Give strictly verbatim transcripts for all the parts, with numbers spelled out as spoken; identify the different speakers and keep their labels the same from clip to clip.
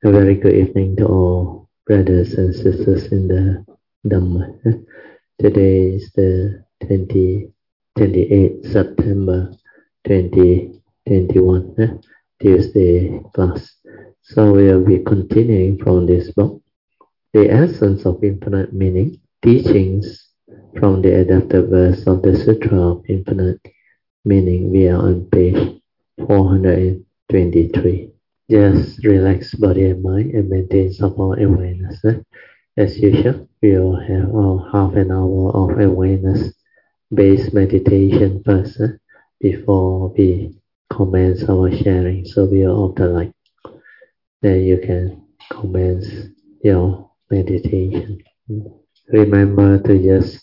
Speaker 1: A very good evening to all brothers and sisters in the Dhamma. Today is the twentieth, twenty-eighth September twenty twenty-one, Tuesday class. So we will be continuing from this book, The Essence of Infinite Meaning, Teachings from the Adapted Verse of the Sutra of Infinite Meaning. We are on page four hundred twenty-three. Just relax body and mind and maintain support awareness. As usual, we will have our half an hour of awareness-based meditation first before we commence our sharing. So we will off the light. Then you can commence your meditation. Remember to just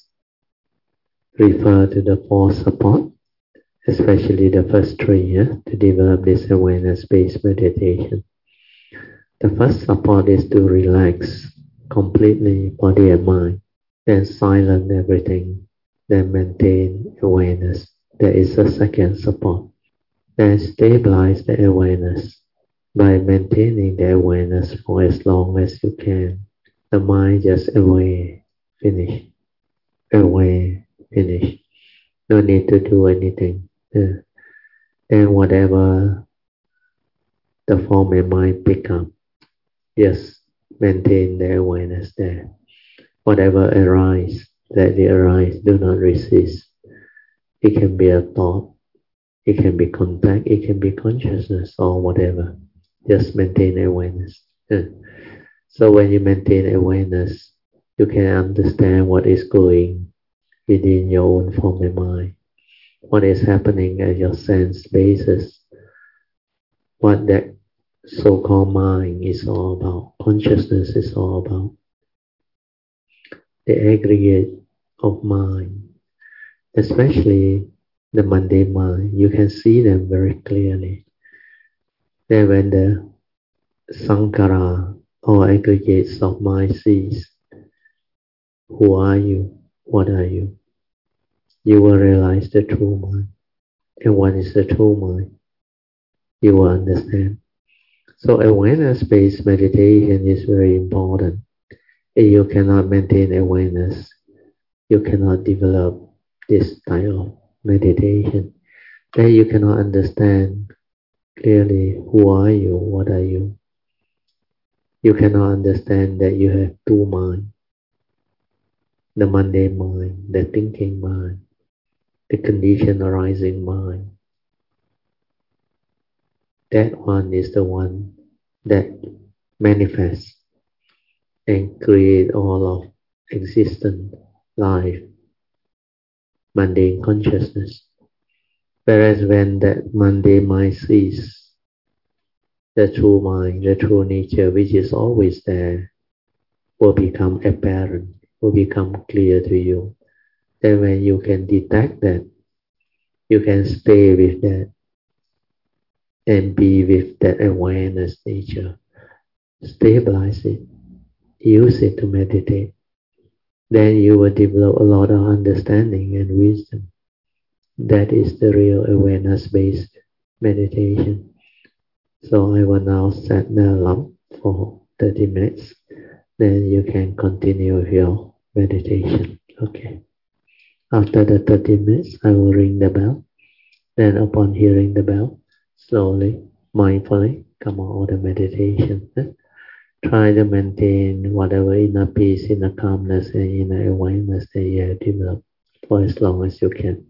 Speaker 1: refer to the four support, especially the first three, yeah, to develop this awareness-based meditation. The first support is to relax completely body and mind, then silence everything, then maintain awareness. That is the second support. Then stabilize the awareness by maintaining the awareness for as long as you can. The mind just aware, finish, aware, finish. No need to do anything. Yeah. And whatever the form and mind pick up, just maintain the awareness there. Whatever arises, let it arise, do not resist. It can be a thought, it can be contact, it can be consciousness or whatever. Just maintain awareness. Yeah. So when you maintain awareness, you can understand what is going within your own form and mind. What is happening at your sense basis, what that so-called mind is all about, consciousness is all about. The aggregate of mind, especially the mundane mind, you can see them very clearly. Then when the sankhara or aggregates of mind cease, who are you? What are you? You will realize the true mind. And what is the true mind? You will understand. So awareness-based meditation is very important. If you cannot maintain awareness, you cannot develop this type of meditation. Then you cannot understand clearly who are you, what are you. You cannot understand that you have two minds. The mundane mind, the thinking mind, the conditioned arising mind. That one is the one that manifests and create all of existent life, mundane consciousness. Whereas when that mundane mind ceases, the true mind, the true nature, which is always there, will become apparent, will become clear to you. Then when you can detect that, you can stay with that and be with that awareness nature. Stabilize it. Use it to meditate. Then you will develop a lot of understanding and wisdom. That is the real awareness-based meditation. So I will now set the alarm for thirty minutes. Then you can continue with your meditation. Okay. After the thirty minutes, I will ring the bell. Then upon hearing the bell, slowly, mindfully, come out of the meditation. Try to maintain whatever inner peace, inner calmness, and inner awareness that you have developed for as long as you can.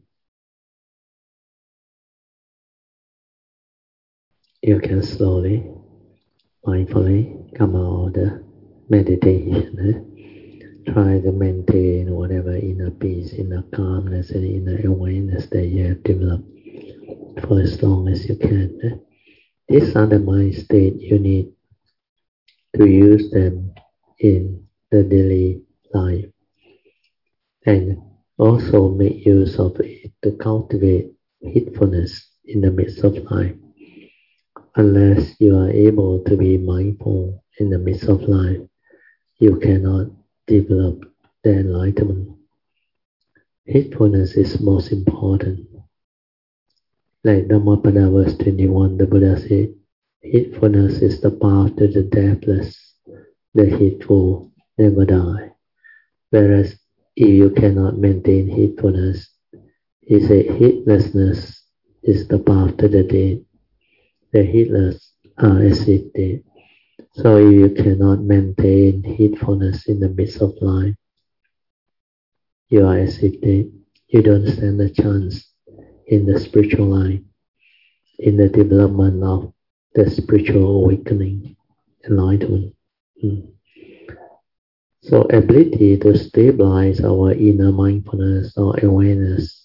Speaker 1: You can slowly, mindfully come out of the meditation. Try to maintain whatever inner peace, inner calmness, and inner awareness that you have developed for as long as you can. These are the mind state you need to use them in the daily life, and also make use of it to cultivate heedfulness in the midst of life. Unless you are able to be mindful in the midst of life, you cannot develop the enlightenment. Heedfulness is most important. Like Dhammapada verse twenty-one, the Buddha said, Heedfulness is the path to the deathless. The heedful never die. Whereas if you cannot maintain heedfulness, he said heedlessness is the path to the dead. The heedless are as if dead. So if you cannot maintain heedfulness in the midst of life, you are as if dead. You don't stand a chance in the spiritual life, in the development of the spiritual awakening, enlightenment. Mm. So ability to stabilize our inner mindfulness or awareness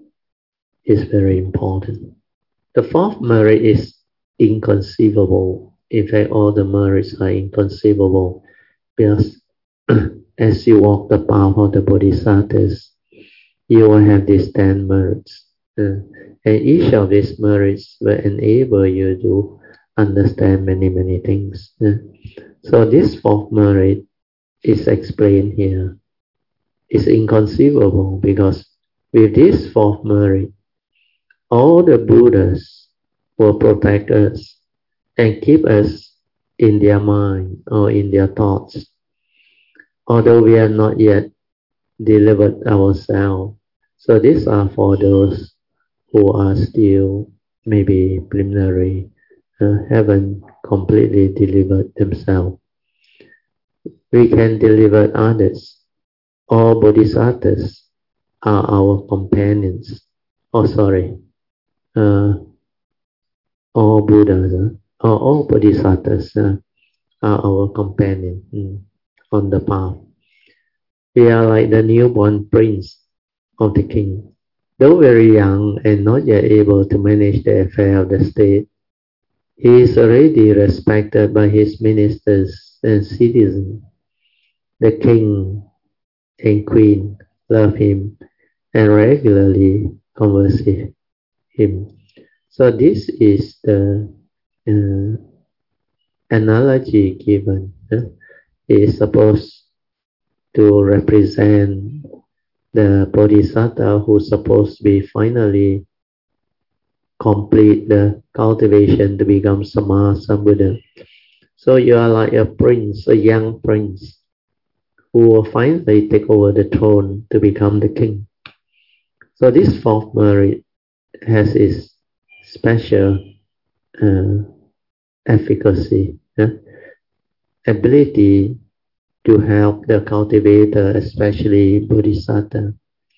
Speaker 1: is very important. The fourth merit is inconceivable. In fact, all the merits are inconceivable because as you walk the path of the bodhisattvas, you will have these ten merits. Uh, and each of these merits will enable you to understand many, many things. Uh, so this fourth merit is explained here. It's inconceivable because with this fourth merit, all the Buddhas will protect us and keep us in their mind or in their thoughts. Although we are not yet delivered ourselves. So these are for those who are still maybe preliminary, uh, haven't completely delivered themselves. We can deliver others. All bodhisattvas are our companions. Oh, sorry. Uh, all Buddhas, uh, or all bodhisattvas uh, are our companions mm, on the path. We are like the newborn prince of the king. Though very young and not yet able to manage the affair of the state, he is already respected by his ministers and citizens. The king and queen love him and regularly converse with him. So this is the uh, analogy given. Uh, is supposed to represent the bodhisattva who is supposed to be finally complete the cultivation to become Sama Sambuddha. So you are like a prince, a young prince, who will finally take over the throne to become the king. So this fourth merit has its special uh, efficacy, yeah? Ability to help the cultivator, especially bodhisattva.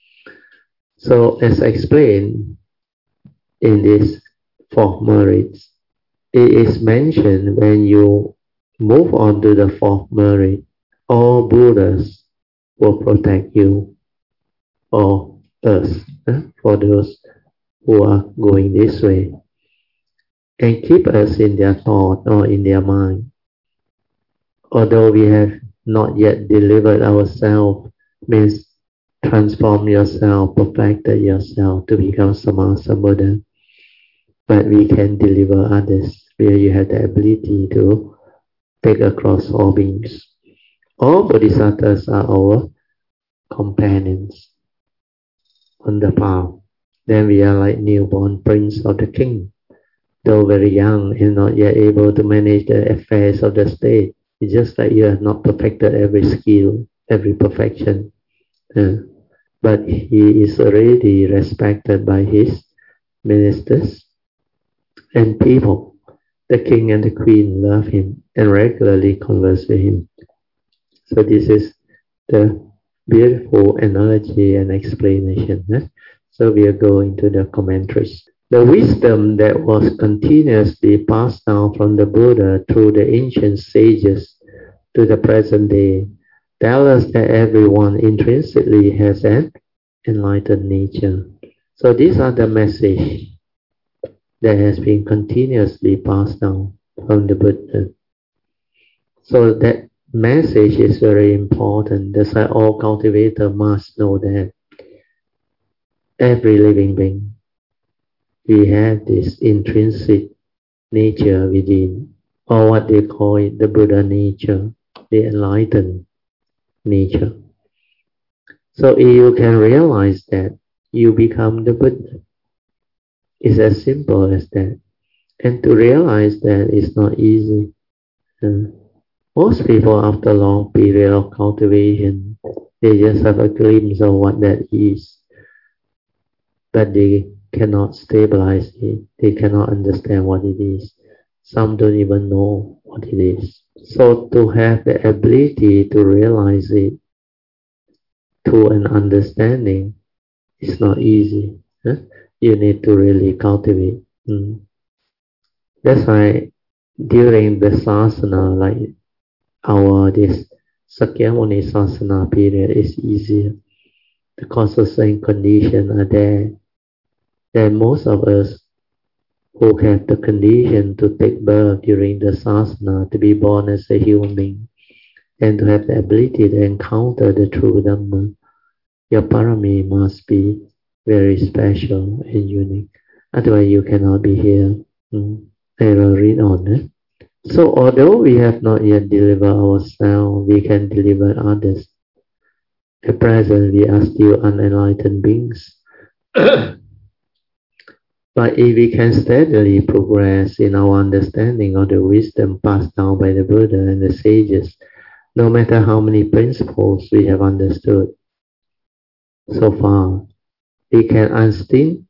Speaker 1: So as explained in this fourth merit, it is mentioned when you move on to the fourth merit, all Buddhas will protect you or us, eh, for those who are going this way, and keep us in their thought or in their mind. Although we have not yet delivered ourselves, means transform yourself, perfected yourself to become Sama Sambuddha. But we can deliver others where you have the ability to take across all beings. All bodhisattvas are our companions on the path. Then we are like newborn prince of the king. Though very young and not yet able to manage the affairs of the state, it's just like you have not perfected every skill, every perfection. Uh, but he is already respected by his ministers and people. The king and the queen love him and regularly converse with him. So this is the beautiful analogy and explanation. Eh? So we are going to the commentaries. The wisdom that was continuously passed down from the Buddha through the ancient sages to the present day tells us that everyone intrinsically has an enlightened nature. So these are the message that has been continuously passed down from the Buddha. So that message is very important. That's why all cultivators must know that every living being, we have this intrinsic nature within, or what they call it, the Buddha nature, the enlightened nature. So if you can realize that, you become the Buddha. It's as simple as that. And to realize that it's not easy. Uh, most people, after a long period of cultivation, they just have a glimpse of what that is, but they cannot stabilize it. They cannot understand what it is. Some don't even know what it is. So to have the ability to realize it to an understanding is not easy. Huh? You need to really cultivate. Mm. That's why during the sasana, like our this Sakyamuni sasana period is easier. The causes and conditions are there. Then most of us who have the condition to take birth during the sasana, to be born as a human being, and to have the ability to encounter the true Dhamma, your parami must be very special and unique. Otherwise you cannot be here. Mm. I will read on. Eh? So although we have not yet delivered ourselves, we can deliver others. At present we are still unenlightened beings. But if we can steadily progress in our understanding of the wisdom passed down by the Buddha and the sages, no matter how many principles we have understood so far, we can instinct,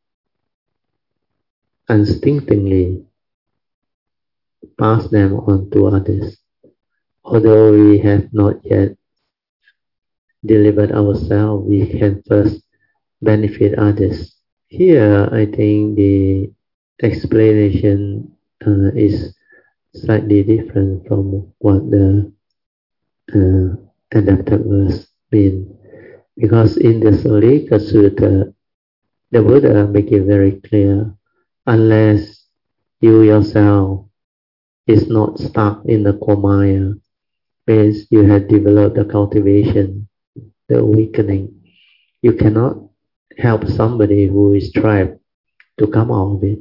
Speaker 1: instinctively pass them on to others. Although we have not yet delivered ourselves, we can first benefit others. Here, I think the explanation uh, is slightly different from what the uh, adapted verse means. Because in the Salika Sutta, the Buddha make it very clear, unless you yourself is not stuck in the Komaya, means you have developed the cultivation, the awakening, you cannot help somebody who is trapped to come out of it.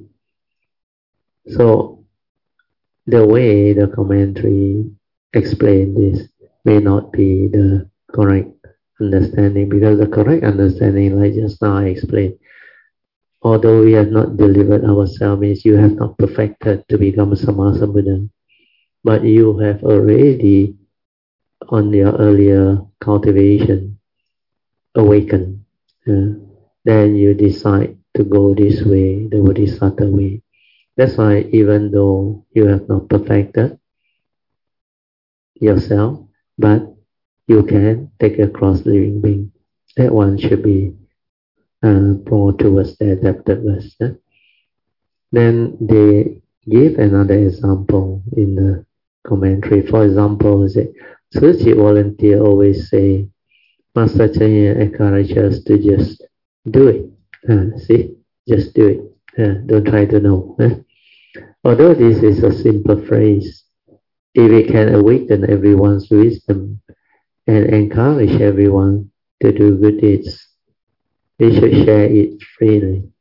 Speaker 1: So the way the commentary explain this may not be the correct understanding, because the correct understanding, like just now I explained, although we have not delivered ourselves, means you have not perfected to become a Sammasambuddha, but you have already on your earlier cultivation awakened. Uh, then you decide to go this way, the Bodhisattva way. That's why even though you have not perfected yourself, but you can take a cross living being. That one should be uh, more towards the adapted verse. Eh? Then they give another example in the commentary. For example, say, Suchi volunteer always say, Master Chanya encourages us to just do it. Uh, see, just do it. Uh, don't try to know. Eh? Although this is a simple phrase, if we can awaken everyone's wisdom and encourage everyone to do good deeds, we should share it freely.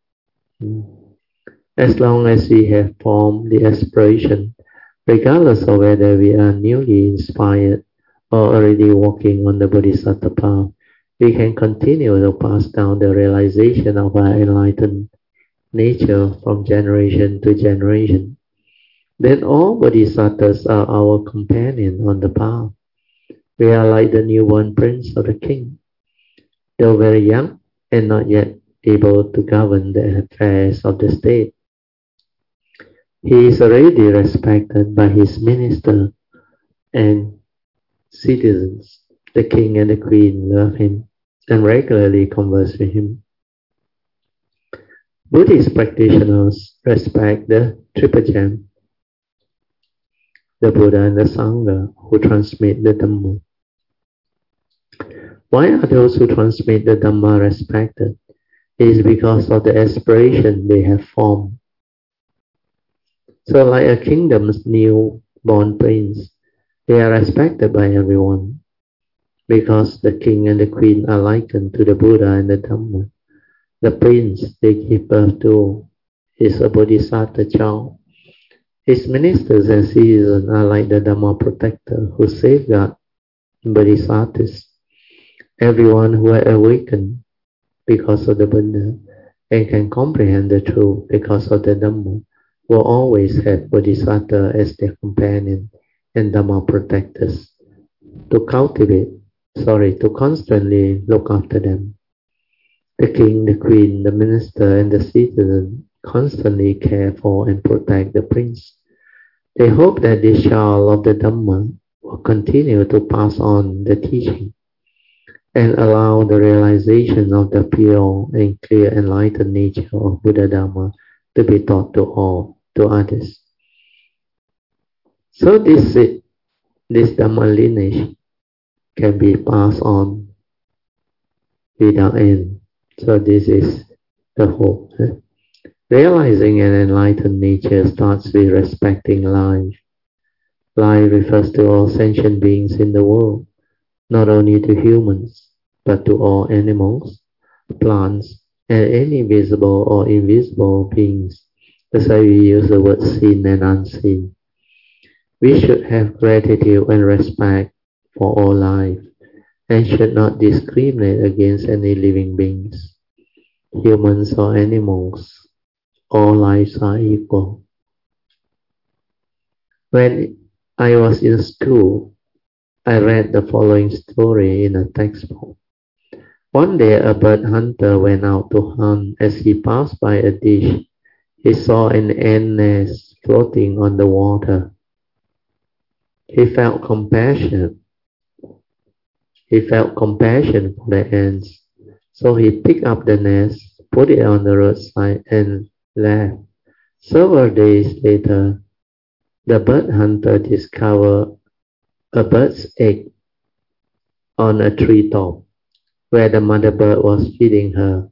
Speaker 1: As long as we have formed the aspiration, regardless of whether we are newly inspired or already walking on the Bodhisattva path, we can continue to pass down the realization of our enlightened nature from generation to generation. Then all Bodhisattvas are our companion on the path. We are like the newborn prince of the king. Though very young and not yet able to govern the affairs of the state, he is already respected by his minister and citizens. The king and the queen love him and regularly converse with him. Buddhist practitioners respect the Triple Gem, the Buddha and the Sangha who transmit the Dhamma. Why are those who transmit the Dhamma respected? It is because of the aspiration they have formed. So like a kingdom's newborn prince, they are respected by everyone because the king and the queen are likened to the Buddha and the Dhamma. The prince they give birth to is a Bodhisattva child. His ministers and citizens are like the Dhamma protector who safeguard Bodhisattvas. Everyone who has awakened because of the Buddha and can comprehend the truth because of the Dhamma will always have Bodhisattva as their companion and Dhamma protectors to cultivate, sorry, to constantly look after them. The king, the queen, the minister, and the citizen constantly care for and protect the prince. They hope that this child of the Dhamma will continue to pass on the teaching and allow the realization of the pure and clear enlightened nature of Buddha Dhamma to be taught to all, to others. So this, this Dhamma lineage can be passed on without end. So this is the hope. Realizing an enlightened nature starts with respecting life. Life refers to all sentient beings in the world, not only to humans, but to all animals, plants, and any visible or invisible beings. That's why we use the word seen and unseen. We should have gratitude and respect for all life, and should not discriminate against any living beings, humans or animals. All lives are equal. When I was in school, I read the following story in a textbook. One day a bird hunter went out to hunt. As he passed by a dish, he saw an ant nest floating on the water. He felt compassion. He felt compassion for the ants. So he picked up the nest, put it on the roadside, and left. Several days later, the bird hunter discovered a bird's egg on a treetop where the mother bird was feeding her,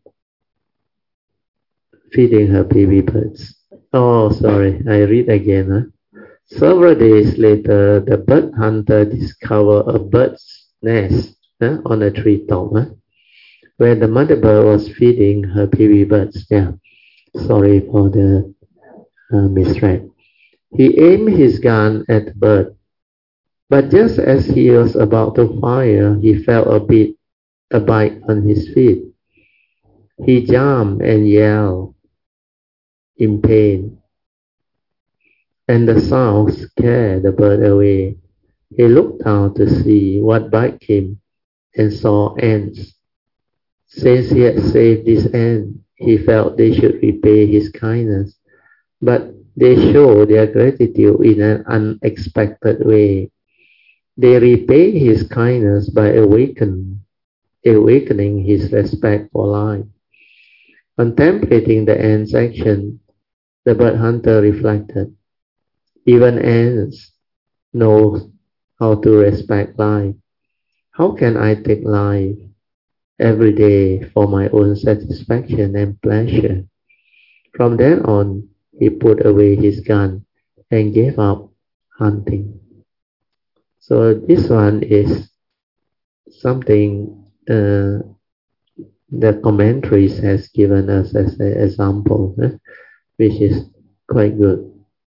Speaker 1: feeding her baby birds. Oh, sorry, I read again. Huh? Several days later, the bird hunter discovered a bird's nest huh, on a treetop huh, where the mother bird was feeding her baby birds. Yeah. Sorry for the uh, misread. He aimed his gun at the bird, but just as he was about to fire, he felt a bit, a bite on his feet. He jumped and yelled in pain, and the sound scared the bird away. He looked down to see what bite him and saw ants. Since he had saved this ant, he felt they should repay his kindness, but they showed their gratitude in an unexpected way. They repay his kindness by awaken, awakening his respect for life. Contemplating the ant's action, the bird hunter reflected, even ants know how to respect life. How can I take life every day for my own satisfaction and pleasure? From then on, he put away his gun and gave up hunting. So this one is something uh, the commentaries has given us as an example, eh, which is quite good.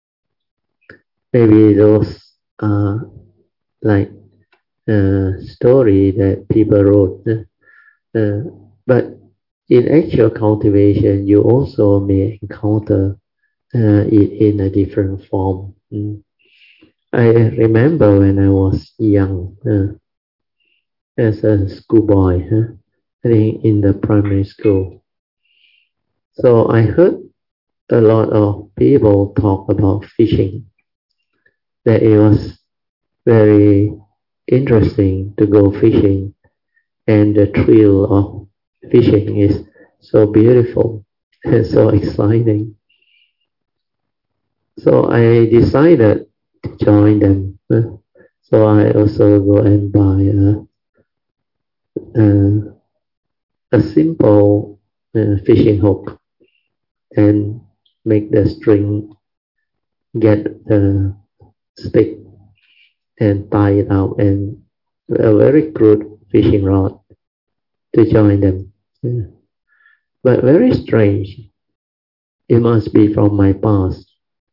Speaker 1: Maybe those are like a story that people wrote, eh, uh, but in actual cultivation, you also may encounter uh, it in a different form. Mm. I remember when I was young, uh, as a schoolboy, huh, I think in the primary school. So I heard a lot of people talk about fishing, that it was very interesting to go fishing, and the thrill of fishing is so beautiful and so exciting. So I decided to join them. Uh, so I also go and buy a, a, a simple uh, fishing hook and make the string, get the stick and tie it out, and a very crude fishing rod to join them. Yeah. But very strange. It must be from my past.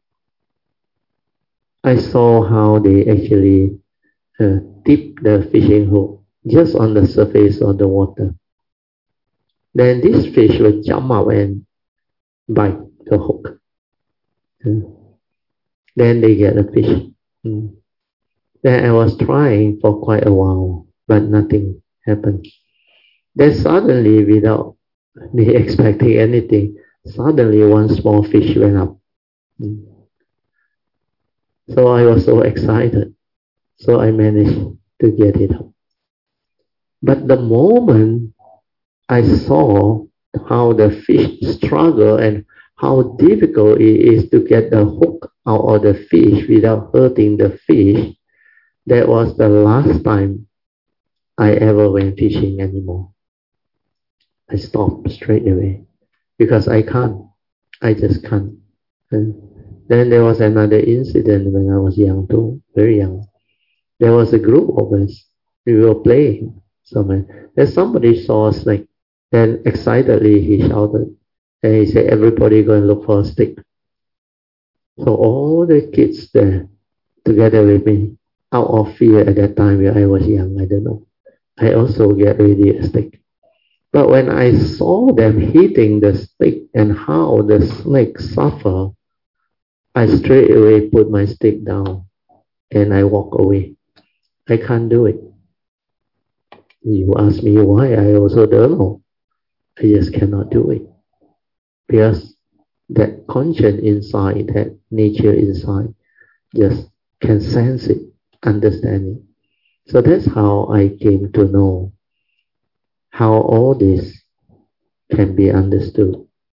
Speaker 1: I saw how they actually uh, tip the fishing hook just on the surface of the water. Then this fish will jump out and bite the hook. Uh, then they get a fish. Mm. Then I was trying for quite a while, but nothing happened. Then suddenly, without me expecting anything, suddenly one small fish went up. Mm. So I was so excited. So I managed to get it up. But the moment I saw how the fish struggle and how difficult it is to get the hook out of the fish without hurting the fish, that was the last time I ever went fishing anymore. I stopped straight away because I can't. I just can't. And then there was another incident when I was young too, very young. There was a group of us. We were playing somewhere. Then somebody saw a snake. Then excitedly he shouted. And he said, everybody go and look for a stick. So all the kids there, together with me, out of fear at that time when I was young, I don't know. I also get ready a stick. But when I saw them hitting the stick and how the snake suffer, I straight away put my stick down and I walk away. I can't do it. You ask me why, I also don't know. I just cannot do it. Because that conscience inside, that nature inside, just can sense it, understand it. So that's how I came to know how all this can be understood.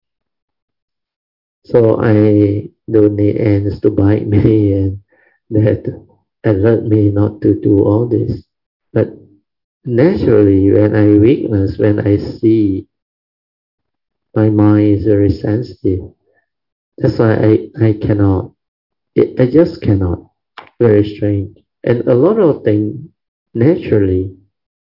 Speaker 1: So I don't need ants to bite me and that alert me not to do all this. But naturally, when I witness, when I see my mind is very sensitive, that's why I, I cannot, it, I just cannot. Very strange. And a lot of things naturally,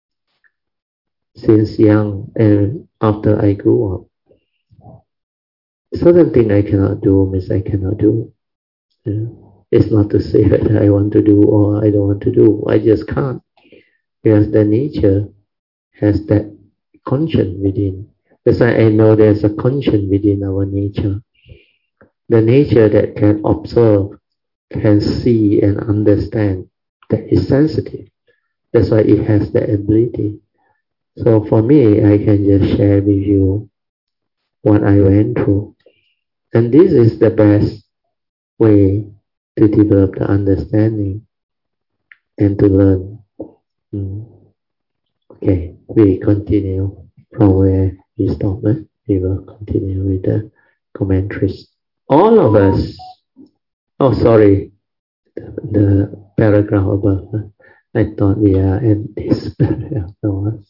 Speaker 1: since young and after I grew up, certain thing I cannot do means I cannot do. You know? It's not to say that I want to do or I don't want to do. I just can't. Because the nature has that conscience within. That's why I know there's a conscience within our nature. The nature that can observe, can see and understand, that is sensitive. That's why it has that ability. So for me, I can just share with you what I went through. And this is the best way to develop the understanding and to learn. Mm. Okay, we continue from where we stopped. Eh? We will continue with the commentaries. All of us, oh sorry, the, the paragraph above. Eh? I thought we are at this paragraph. No.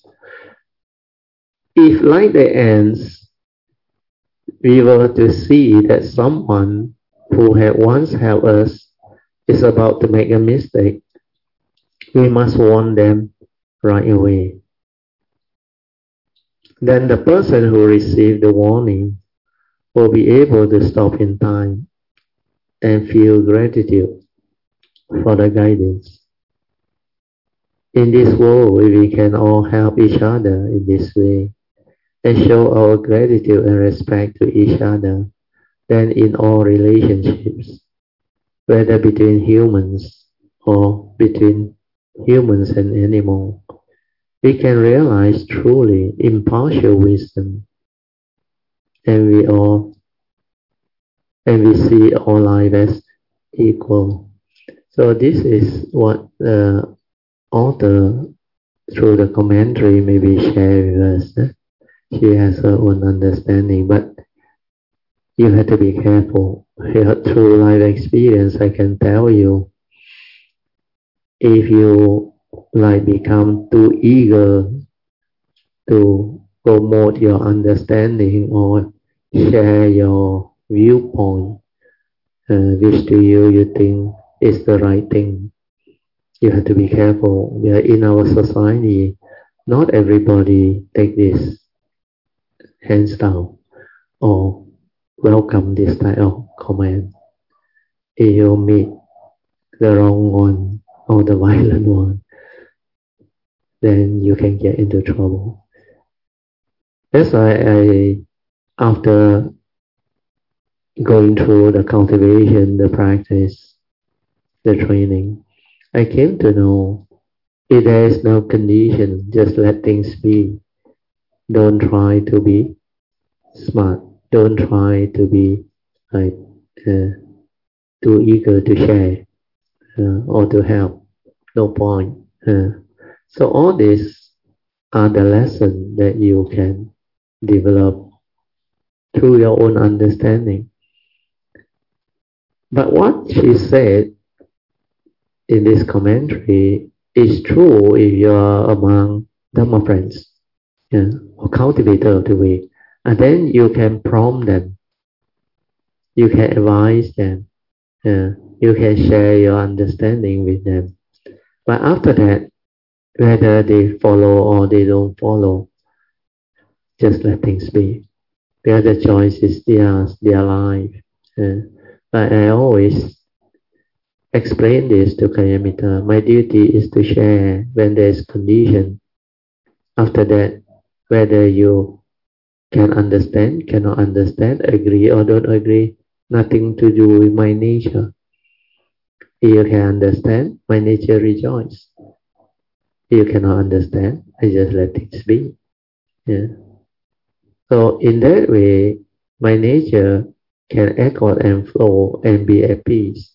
Speaker 1: If like the ants, we were to see that someone who had once helped us is about to make a mistake, we must warn them right away. Then the person who received the warning will be able to stop in time and feel gratitude for the guidance. In this world, we can all help each other in this way and show our gratitude and respect to each other. Then in all relationships, whether between humans or between humans and animals, we can realize truly impartial wisdom, and we all and we see all life as equal. So this is what the author, through the commentary, maybe share with us. She has her own understanding, but you have to be careful. Through life experience, I can tell you, if you like become too eager to promote your understanding or share your viewpoint, uh, which to you you think is the right thing, you have to be careful. Yeah, in our society, not everybody take this hands down or welcome this type of comment. If you meet the wrong one or the violent one, then you can get into trouble. That's why I, after going through the cultivation, the practice, the training, I came to know if there is no condition, just let things be. Don't try to be smart. Don't try to be like uh, too eager to share uh, or to help. No point. Uh, so all these are the lessons that you can develop through your own understanding. But what she said in this commentary is true if you are among Dhamma friends, yeah, or cultivator of the way. And then you can prompt them, you can advise them, yeah, you can share your understanding with them. But after that, whether they follow or they don't follow, just let things be. The other choice is theirs, their life. Yeah. But I always explain this to Kayamita. My duty is to share when there is condition. After that, whether you can understand, cannot understand, agree or don't agree, nothing to do with my nature. If you can understand, my nature rejoice. If you cannot understand, I just let things be. Yeah. So in that way, my nature can echo and flow and be at peace.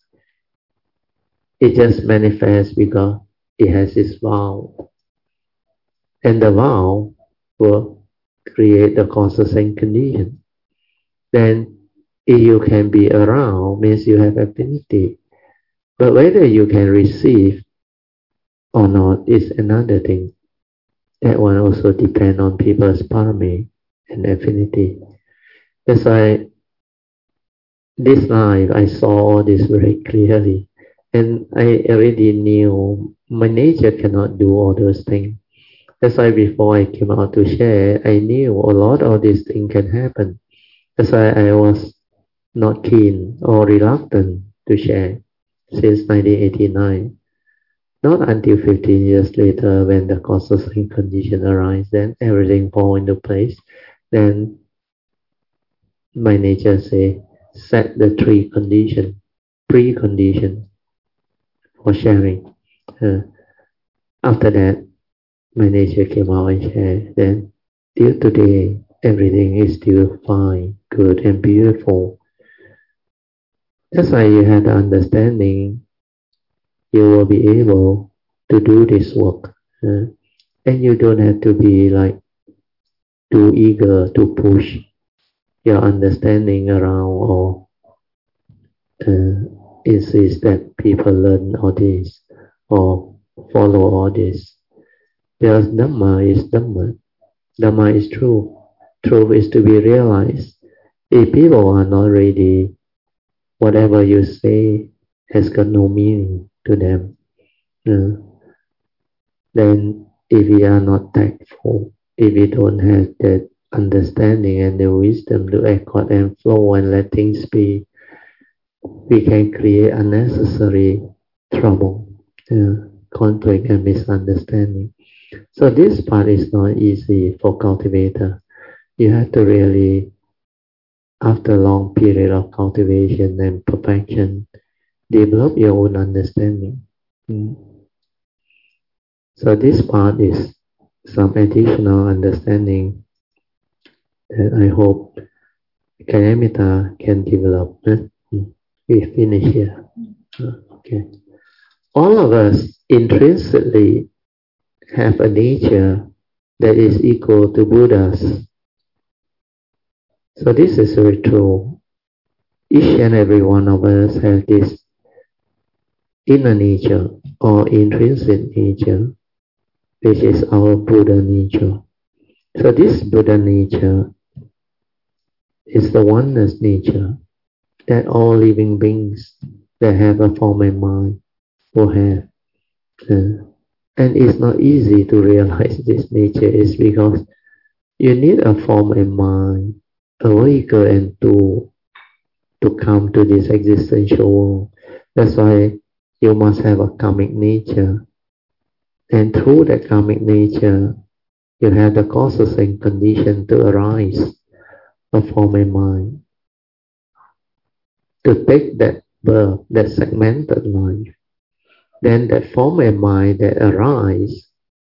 Speaker 1: It just manifests because it has its vow. And the vow will create the causes and condition. Then if you can be around, means you have affinity. But whether you can receive or not is another thing. That one also depends on people's parami and affinity. That's why this life I saw all this very clearly. And I already knew my nature cannot do all those things. That's why before I came out to share, I knew a lot of these things can happen. That's why I was not keen or reluctant to share since nineteen eighty-nine. Not until fifteen years later when the causes and conditions arise, then everything falls into place. Then my nature say, set the three conditions, preconditions for sharing. Uh, after that, my nature came out and shared. Then, till today, everything is still fine, good, and beautiful. That's why you have the understanding. You will be able to do this work, uh, and you don't have to be like too eager to push your understanding around or uh, insist that people learn all this or follow all this. Because Dhamma is Dhamma. Dhamma is true. Truth is to be realized. If people are not ready, whatever you say has got no meaning to them. Uh, then if we are not tactful, if we don't have that understanding and the wisdom to accord and flow and let things be, we can create unnecessary trouble, uh, conflict and misunderstanding. So this part is not easy for cultivator. You have to really, after a long period of cultivation and perfection, develop your own understanding. Mm. So this part is some additional understanding that I hope Kayamita can develop. Mm. We finish here. Okay. All of us intrinsically have a nature that is equal to Buddha's. So this is very true. Each and every one of us has this inner nature or intrinsic nature, which is our Buddha nature. So this Buddha nature is the oneness nature that all living beings that have a form and mind will have. Uh, and it's not easy to realize this nature is because you need a form and mind, a vehicle and tool to come to this existential world. That's why you must have a karmic nature. And through that karmic nature, you have the causes and conditions to arise, a form and mind. to take that birth, that segmented life, then that form of mind that arise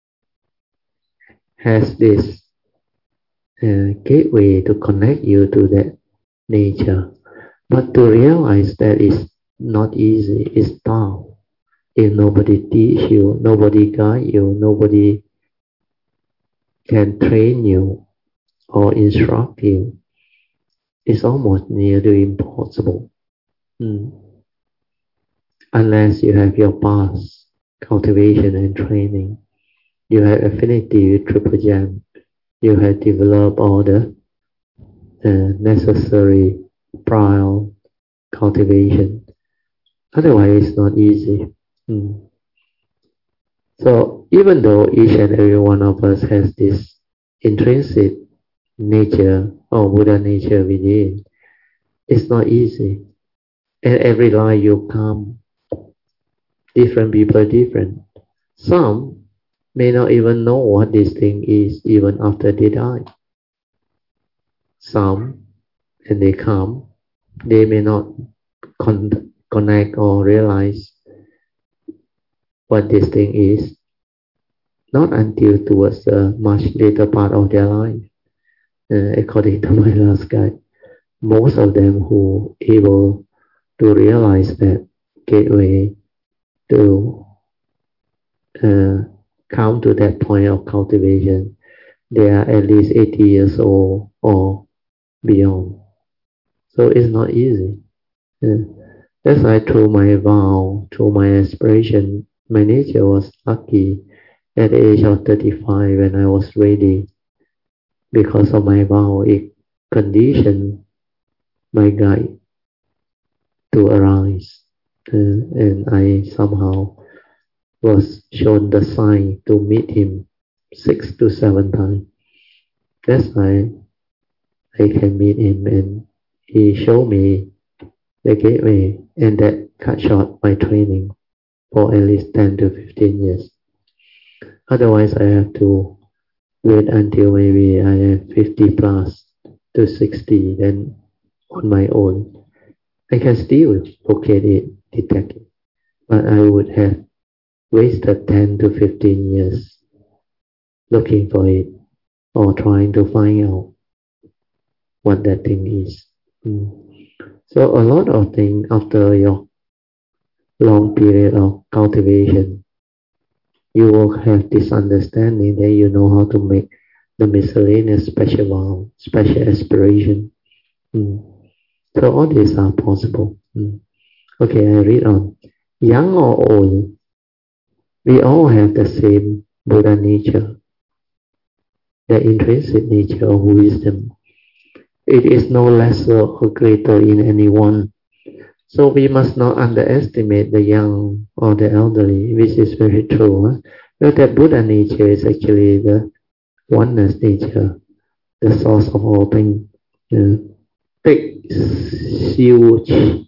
Speaker 1: has this uh, gateway to connect you to that nature. But to realize that is not easy, it's tough. If nobody teach you, nobody guide you, nobody can train you or instruct you, it's almost nearly impossible. Mm. Unless you have your past cultivation and training, you have affinity with Triple Gem, you have developed all the uh, necessary prior cultivation. Otherwise, it's not easy. Mm. So even though each and every one of us has this intrinsic nature or Buddha nature within, it's not easy. And every life you come, different people are different. Some may not even know what this thing is even after they die. Some, when they come, they may not con- connect or realize what this thing is, not until towards the much later part of their life. Uh, according to my last guide, most of them who able to realize that gateway to uh, come to that point of cultivation, they are at least eighty years old or beyond. So it's not easy. Uh, that's why through my vow, through my aspiration, my nature was lucky at the age of thirty-five when I was ready. Because of my vow, it conditioned my guide to arise. Uh, and I somehow was shown the sign to meet him six to seven times. That's why I can meet him, and he showed me the gateway, and that cut short my training for at least ten to fifteen years. Otherwise, I have to wait until maybe I am fifty plus to sixty, then on my own. I can still locate it, detect it, but I would have wasted ten to fifteen years looking for it or trying to find out what that thing is. Mm. So a lot of things after your long period of cultivation, you will have this understanding that you know how to make the miscellaneous special vow, special aspiration. Mm. So all these are possible. Mm. Okay, I read on. Young or old, we all have the same Buddha nature, the intrinsic nature of wisdom. It is no lesser or greater in anyone. So we must not underestimate the young or the elderly, which is very true. Huh? But the Buddha nature is actually the oneness nature, the source of all things. Yeah. Take Xiu Qing.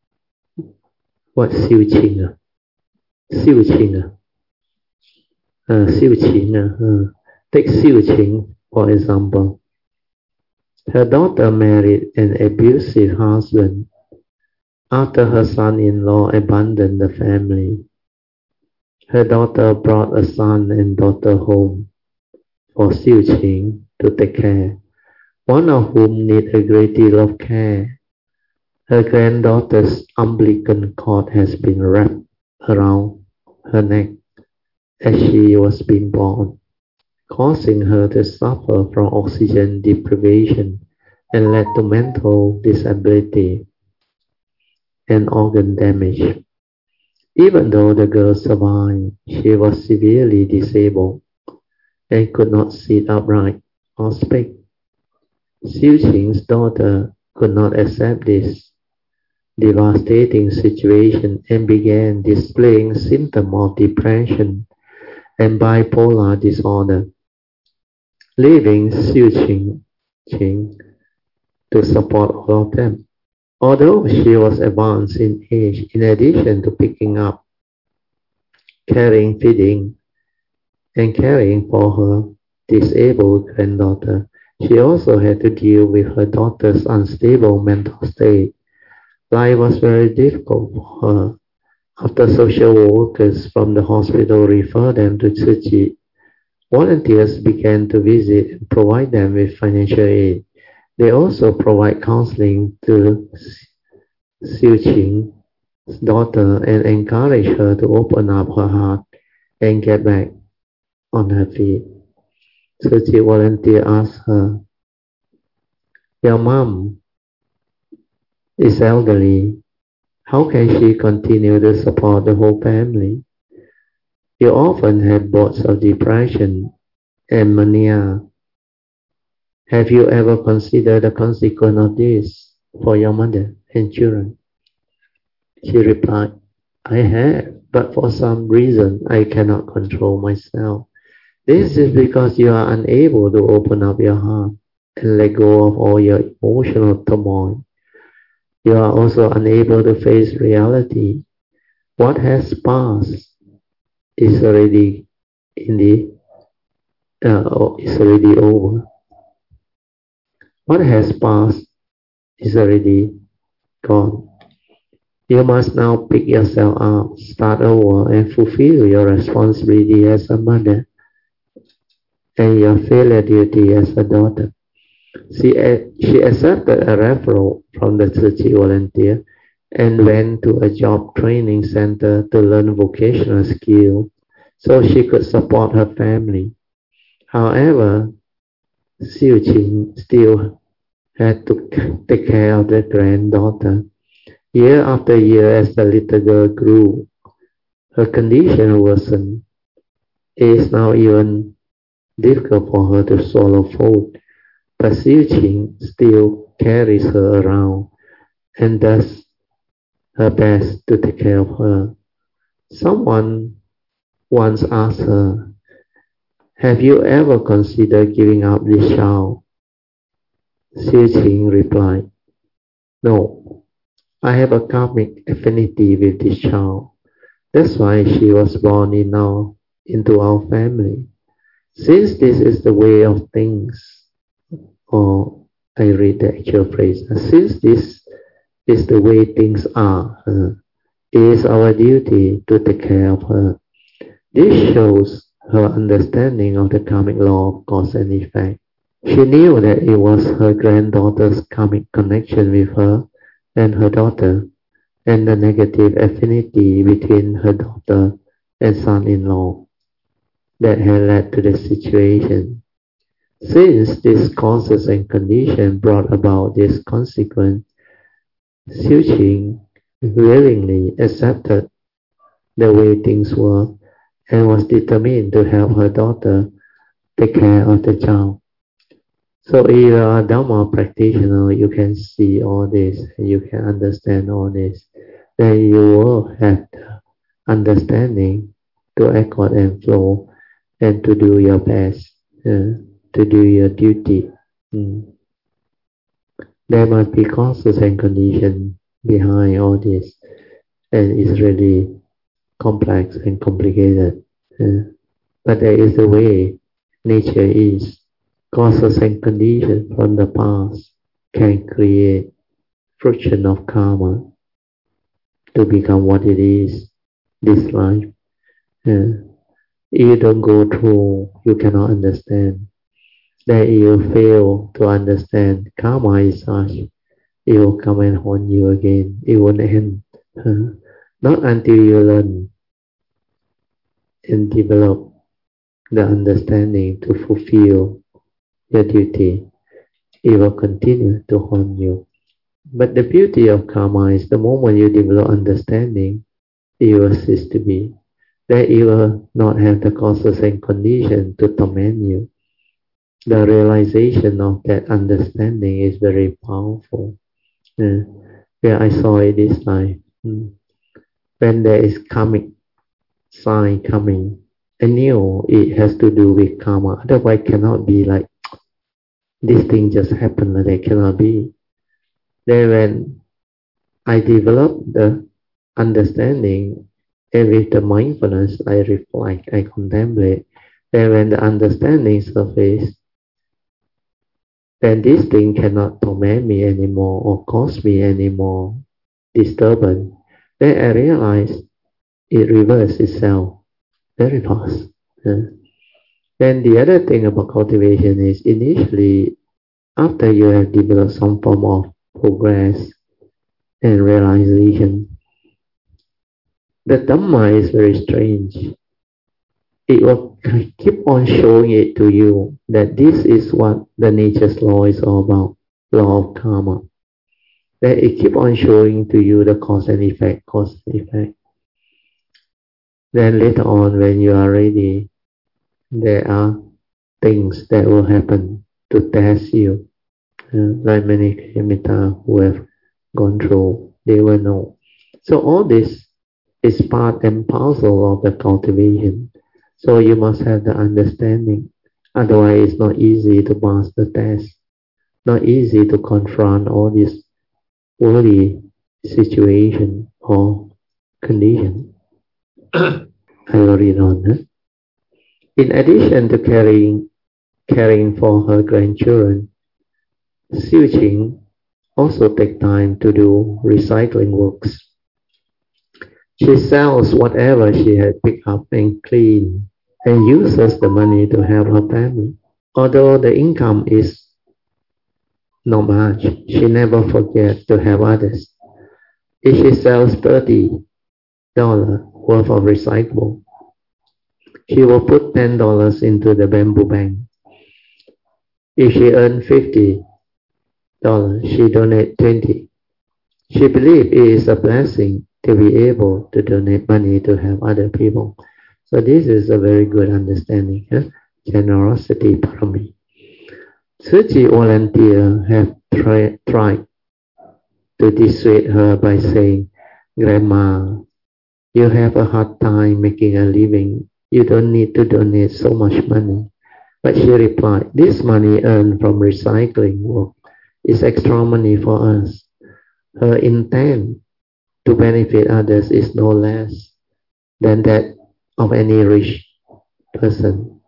Speaker 1: What Xiu Qing? Uh? Xiu Qing. Uh? Uh, Xiu Qing. Uh, uh. Take Xiu Qing, for example. Her daughter married an abusive husband after her son-in-law abandoned the family. Her daughter brought a son and daughter home for Xiu Qing to take care, one of whom needed a great deal of care. Her granddaughter's umbilical cord has been wrapped around her neck as she was being born, causing her to suffer from oxygen deprivation and led to mental disability and organ damage. Even though the girl survived, she was severely disabled and could not sit upright or speak. Xiu Qing's daughter could not accept this devastating situation and began displaying symptoms of depression and bipolar disorder, leaving Xiu Qing, Qing to support all of them. Although she was advanced in age, in addition to picking up, caring, feeding, and caring for her disabled granddaughter, she also had to deal with her daughter's unstable mental state, Life was very difficult for her. After social workers from the hospital referred them to Tzu Chi, volunteers began to visit and provide them with financial aid. They also provide counseling to Xiu Qing's daughter and encourage her to open up her heart and get back on her feet. Tzu Chi volunteer asked her, "Your mom is elderly. How can she continue to support the whole family? You often have bouts of depression and mania. Have you ever considered the consequence of this for your mother and children?" She replied, "I have, but for some reason I cannot control myself. This is because you are unable to open up your heart and let go of all your emotional turmoil. You are also unable to face reality. What has passed is already in the uh, is already over. What has passed is already gone. You must now pick yourself up, start over, and fulfill your responsibility as a mother and your filial duty as a daughter." She, she accepted a referral from the Tzu Chi volunteer and went to a job training center to learn vocational skill so she could support her family. However, Xiu Qing still had to take care of the granddaughter. Year after year, as the little girl grew, her condition worsened. It is now even difficult for her to swallow food, but Xiu Qing still carries her around and does her best to take care of her. Someone once asked her, "Have you ever considered giving up this child?" Xiu Qing replied, "No, I have a karmic affinity with this child. That's why she was born in our, into our family. Since this is the way of things," or I read the actual phrase, "since this is the way things are, uh, it is our duty to take care of her." This shows her understanding of the karmic law of cause and effect. She knew that it was her granddaughter's karmic connection with her and her daughter, and the negative affinity between her daughter and son-in-law that had led to the situation. Since these causes and conditions brought about this consequence, Xiu Qing willingly accepted the way things were and was determined to help her daughter take care of the child. So if you are a Dhamma practitioner, you can see all this, and you can understand all this. Then you will have the understanding to accord and flow and to do your best, uh, to do your duty. Mm. There must be causes and conditions behind all this, and it's really complex and complicated. Uh, but there is a way nature is. Causes and conditions from the past can create friction of karma to become what it is, this life. Uh, if you don't go through, you cannot understand. Then you fail to understand karma is such, it will come and haunt you again. It won't end. Uh, not until you learn and develop the understanding to fulfill your duty, it will continue to haunt you. But the beauty of karma is the moment you develop understanding, it will cease to be. Then you will not have the causes and conditions to torment you. The realization of that understanding is very powerful. Uh, where I saw it this time. Mm. When there is karmic sign coming, I knew it has to do with karma. Otherwise, it cannot be like this thing just happened and it cannot be. Then when I developed the understanding, and with the mindfulness, I reflect, I contemplate. Then when the understanding surfaces, then this thing cannot torment me anymore or cause me anymore. disturbance, then I realized it reverses itself very fast. Uh, then the other thing about cultivation is initially, after you have developed some form of progress and realization, the Dhamma is very strange. It will keep on showing it to you that this is what the nature's law is all about, law of karma. That it keep on showing to you the cause and effect, cause and effect. Then later on, when you are ready, there are things that will happen to test you. Uh, like many Kayamita who have gone through, they will know. So all this is part and parcel of the cultivation. So you must have the understanding. Otherwise, it's not easy to pass the test. Not easy to confront all this worldly situation or condition. I will read on. Huh? In addition to caring, caring for her grandchildren, Xiu Qing also takes time to do recycling works. She sells whatever she had picked up and cleaned and uses the money to help her family. Although the income is not much, she never forgets to help others. If she sells thirty dollars worth of recyclable, she will put ten dollars into the bamboo bank. If she earns fifty dollars, she donates twenty. She believes it is a blessing to be able to donate money to help other people. So this is a very good understanding. Huh? Generosity parami. Tzu Chi volunteers have try, tried to dissuade her by saying, "Grandma, you have a hard time making a living. You don't need to donate so much money." But she replied, "This money earned from recycling work is extra money for us." Her intent to benefit others is no less than that of any rich person.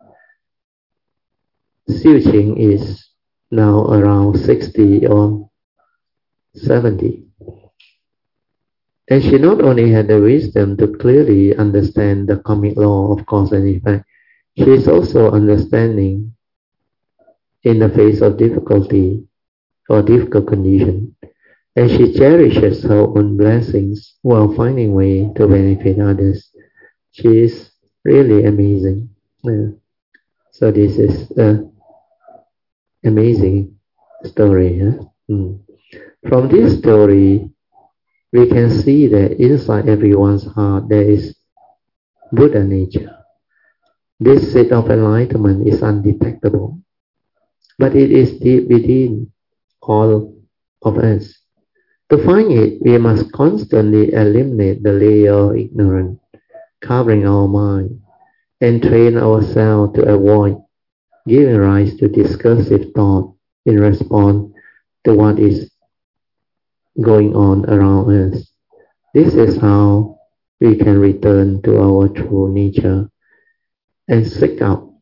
Speaker 1: Xiu Qing is now around sixty or seventy. And she not only had the wisdom to clearly understand the karmic law of cause and effect, she is also understanding in the face of difficulty or difficult condition. And she cherishes her own blessings while finding way to benefit others. She is really amazing. Yeah. So this is an amazing story. Huh? Mm. From this story, we can see that inside everyone's heart there is Buddha nature. This state of enlightenment is undetectable, but it is deep within all of us. To find it, we must constantly eliminate the layer of ignorance covering our mind and train ourselves to avoid giving rise to discursive thought in response to what is going on around us. This is how we can return to our true nature and seek out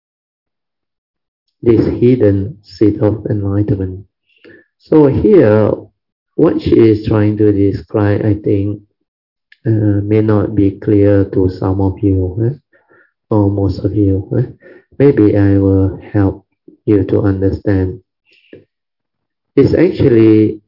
Speaker 1: this hidden seat of enlightenment. So here, what she is trying to describe, I think, uh, may not be clear to some of you, eh? or most of you. Eh? Maybe I will help you to understand. It's actually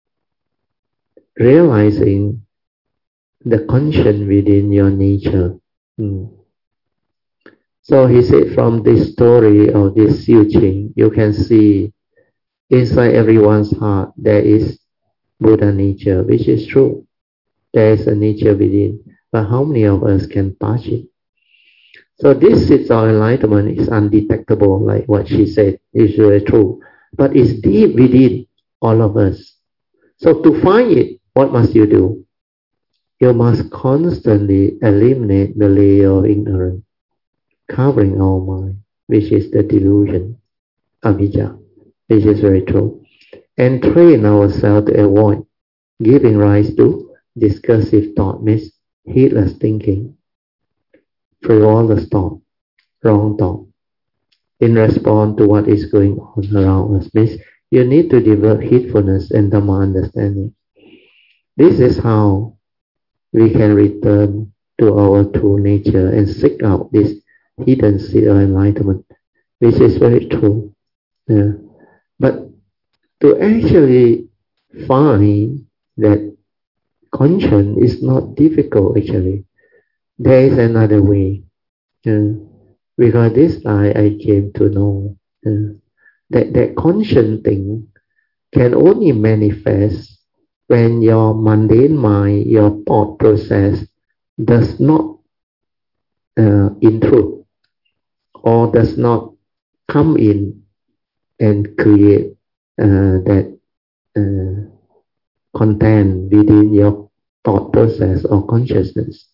Speaker 1: realizing the conscience within your nature. Mm. So he said from this story of this Xiu Qing, you can see inside everyone's heart there is Buddha nature, which is true. There is a nature within, but how many of us can touch it? So this seed of enlightenment is undetectable, like what she said, is very true. But it's deep within all of us. So to find it, what must you do? You must constantly eliminate the layer of ignorance covering our mind, which is the delusion, avijja, which is very true. And train ourselves to avoid giving rise to discursive thought, means heedless thinking, frivolous thought, wrong thought, in response to what is going on around us. Means you need to develop heedfulness and Dhamma understanding. This is how we can return to our true nature and seek out this hidden seed of enlightenment, which is very true. Yeah. But to actually find that conscience is not difficult actually. There is another way. Yeah. Because this I, I came to know yeah, that that conscious thing can only manifest when your mundane mind, your thought process does not uh, intrude or does not come in and create uh, that uh, content within your thought process or consciousness.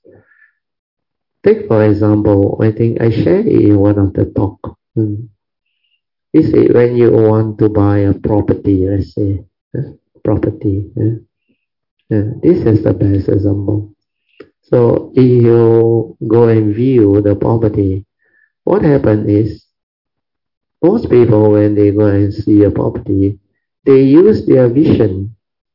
Speaker 1: Take for example, I think I shared in one of the talk. Hmm. You see, when you want to buy a property, let's say, uh, property, uh, uh, this is the best example. So if you go and view the property, what happens is, most people when they go and see a property, they use their vision,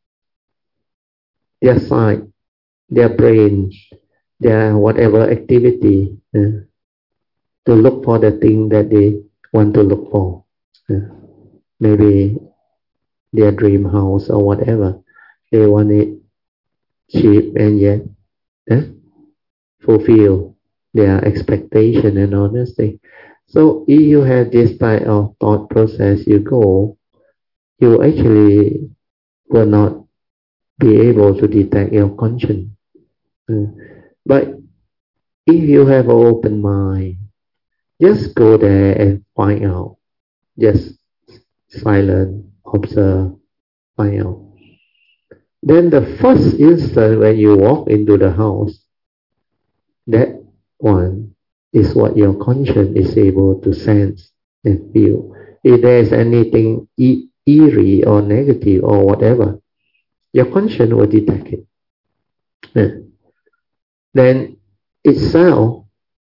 Speaker 1: their sight, their brain, their whatever activity uh, to look for the thing that they want to look for. Uh, maybe their dream house or whatever. They want it cheap and yet uh, fulfill their expectation and all this thing. So if you have this type of thought process, you go, you actually will not be able to detect your conscience. Uh, but if you have an open mind, just go there and find out. Just silent, observe, find out. Then the first instant when you walk into the house, that one is what your conscience is able to sense and feel. If there is anything e- eerie or negative or whatever, your conscience will detect it. Yeah. Then itself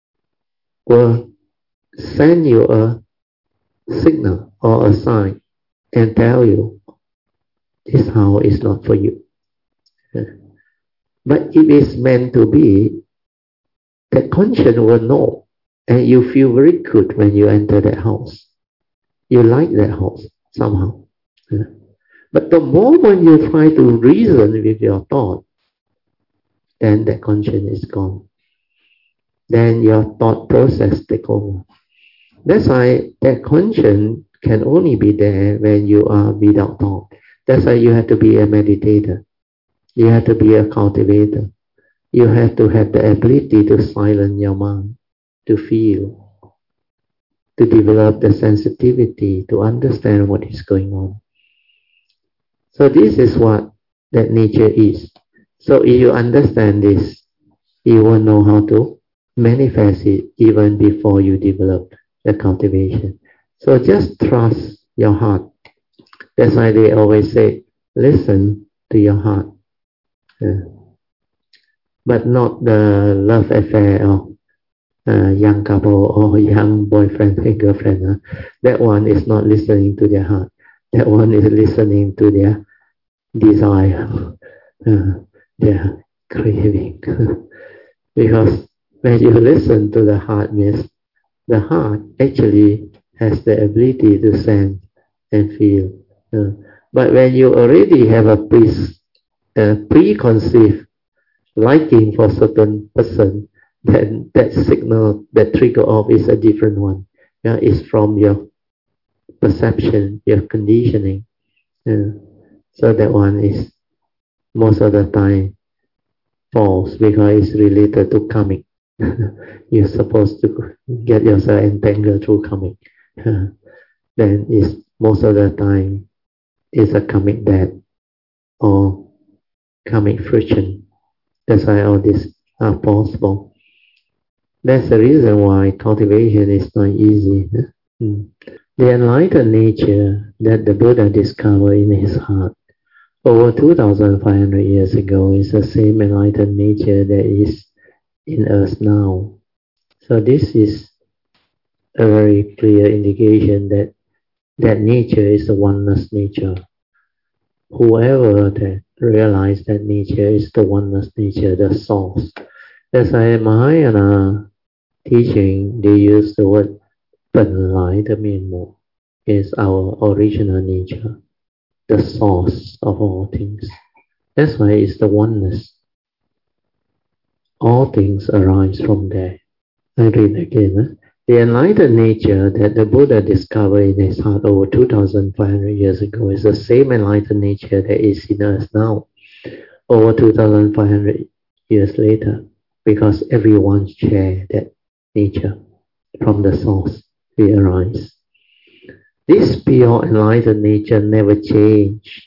Speaker 1: will send you a signal or a sign and tell you this house is not for you. Yeah. But if it's meant to be, that conscience will know, and you feel very good when you enter that house. You like that house somehow. Yeah. But the moment you try to reason with your thought, then that conscience is gone. Then your thought process take over. That's why that conscience can only be there when you are without thought. That's why you have to be a meditator. You have to be a cultivator. You have to have the ability to silence your mind, to feel, to develop the sensitivity, to understand what is going on. So this is what that nature is. So if you understand this, you will know how to manifest it even before you develop the cultivation. So just trust your heart. That's why they always say, listen to your heart. Uh, but not the love affair of uh, young couple or young boyfriend and girlfriend. Uh. That one is not listening to their heart. That one is listening to their desire, uh, their craving. Because when you listen to the heart, means the heart actually has the ability to sense and feel. Uh, but when you already have a pre, uh, preconceived liking for certain person, then that signal, that trigger off is a different one. Yeah, it's from your perception, your conditioning. Yeah. So that one is most of the time false because it's related to karmic. You're supposed to get yourself entangled through karmic. Then it's most of the time it's a karmic debt or karmic friction. That's why all these are possible. That's the reason why cultivation is not easy. Mm. The enlightened nature that the Buddha discovered in his heart over two thousand five hundred years ago is the same enlightened nature that is in us now. So this is a very clear indication that that nature is a oneness nature. whoever that realize that nature is the oneness nature, the source. That's why Mahayana teaching, they use the word 本来的面目 is our original nature, the source of all things. That's why it's the oneness. All things arise from there. I read again. Huh? The enlightened nature that the Buddha discovered in his heart over two thousand five hundred years ago is the same enlightened nature that is in us now, over two thousand five hundred years later, because everyone shares that nature. From the source we arise. This pure enlightened nature never changed.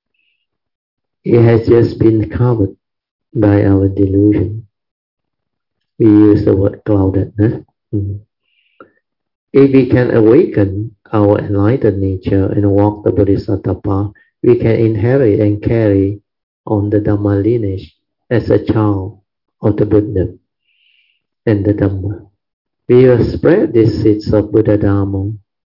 Speaker 1: It has just been covered by our delusion. We use the word clouded. Huh? Mm. If we can awaken our enlightened nature and walk the Bodhisattva path, we can inherit and carry on the Dhamma lineage as a child of the Buddha and the Dhamma. We will spread these seeds of Buddha Dhamma,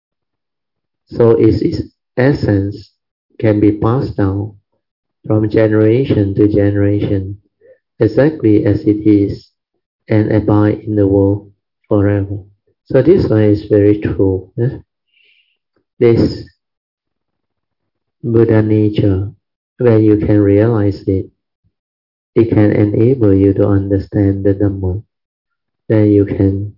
Speaker 1: so its, its essence can be passed down from generation to generation, exactly as it is, and abide in the world forever. So this one is very true. Eh? This Buddha nature, when you can realize it, it can enable you to understand the Dhamma. Then you can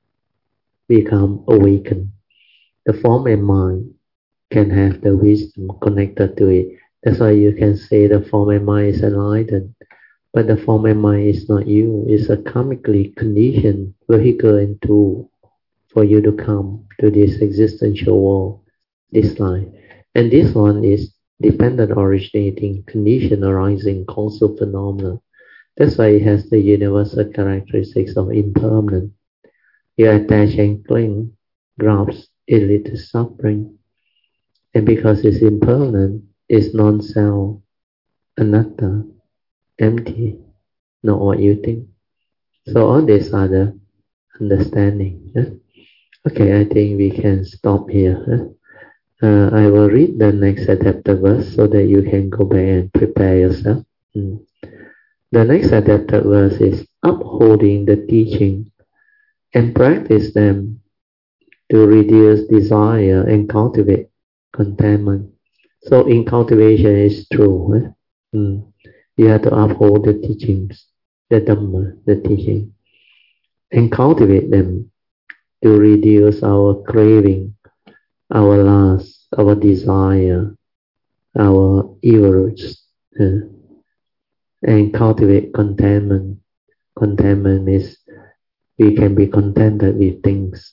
Speaker 1: become awakened. The form and mind can have the wisdom connected to it. That's why you can say the form and mind is enlightened. But the form and mind is not you. It's a karmically conditioned vehicle and tool for you to come to this existential world, this life. And this one is dependent originating, condition arising, causal phenomena. That's why it has the universal characteristics of impermanent. You attach and cling, grasp, it leads to suffering. And because it's impermanent, it's non-self, anatta, empty, not what you think. So all these are the understanding. Huh? Okay, I think we can stop here. Huh? Uh, I will read the next adapted verse so that you can go back and prepare yourself. Mm. The next adapted verse is upholding the teaching and practice them to reduce desire and cultivate contentment. So in cultivation is true. Huh? Mm. You have to uphold the teachings, the Dhamma, the teaching, and cultivate them to reduce our craving, our lust, our desire, our evil roots, uh, and cultivate contentment. Contentment means we can be contented with things.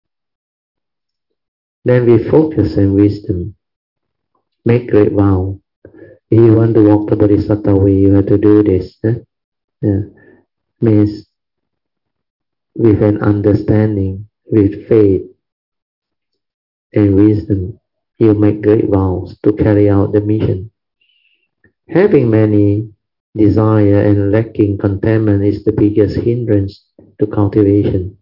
Speaker 1: Then we focus on wisdom, make great vow. If you want to walk the Bodhisattva way, you have to do this. Eh? Yeah. Means with an understanding, with faith and wisdom, you make great vows to carry out the mission. Having many desire and lacking contentment is the biggest hindrance to cultivation.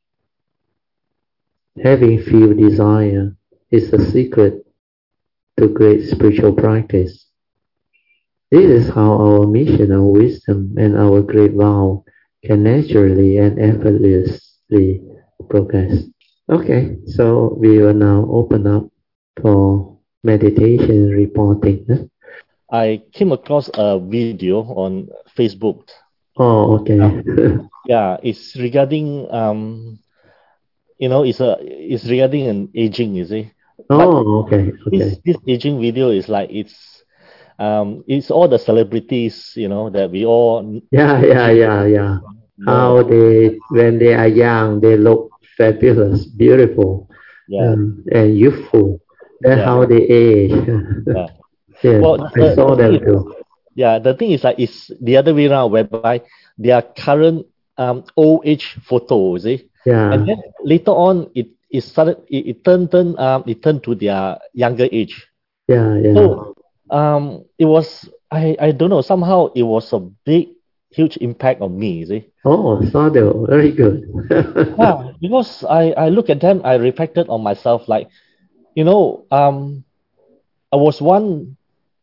Speaker 1: Having few desire is the secret to great spiritual practice. This is how our mission of wisdom and our great vow can naturally and effortlessly progress. Okay, so we will now open up for meditation reporting. Huh?
Speaker 2: I came across a video on Facebook.
Speaker 1: Oh, okay.
Speaker 2: Um, yeah, it's regarding um, you know, it's a it's regarding an aging, you see.
Speaker 1: Oh, but okay, okay.
Speaker 2: This this aging video is like it's um it's all the celebrities, you know, that we all
Speaker 1: yeah yeah yeah yeah how they when they are young they look fabulous, beautiful,
Speaker 2: yeah.
Speaker 1: um, and youthful. Then yeah. How they age.
Speaker 2: yeah.
Speaker 1: Yes,
Speaker 2: well,
Speaker 1: I
Speaker 2: the,
Speaker 1: saw
Speaker 2: the
Speaker 1: them
Speaker 2: is,
Speaker 1: too.
Speaker 2: Yeah, the thing is like it's the other way around, whereby their current um old age photo, you see.
Speaker 1: Yeah.
Speaker 2: And then later on it it started it, it turned turn um it turned to their younger age.
Speaker 1: Yeah, yeah.
Speaker 2: So um it was I, I don't know, somehow it was a big huge impact on me, you see.
Speaker 1: Oh, Sadhu, very good.
Speaker 2: yeah, because I, I look at them, I reflected on myself like, you know, um I was one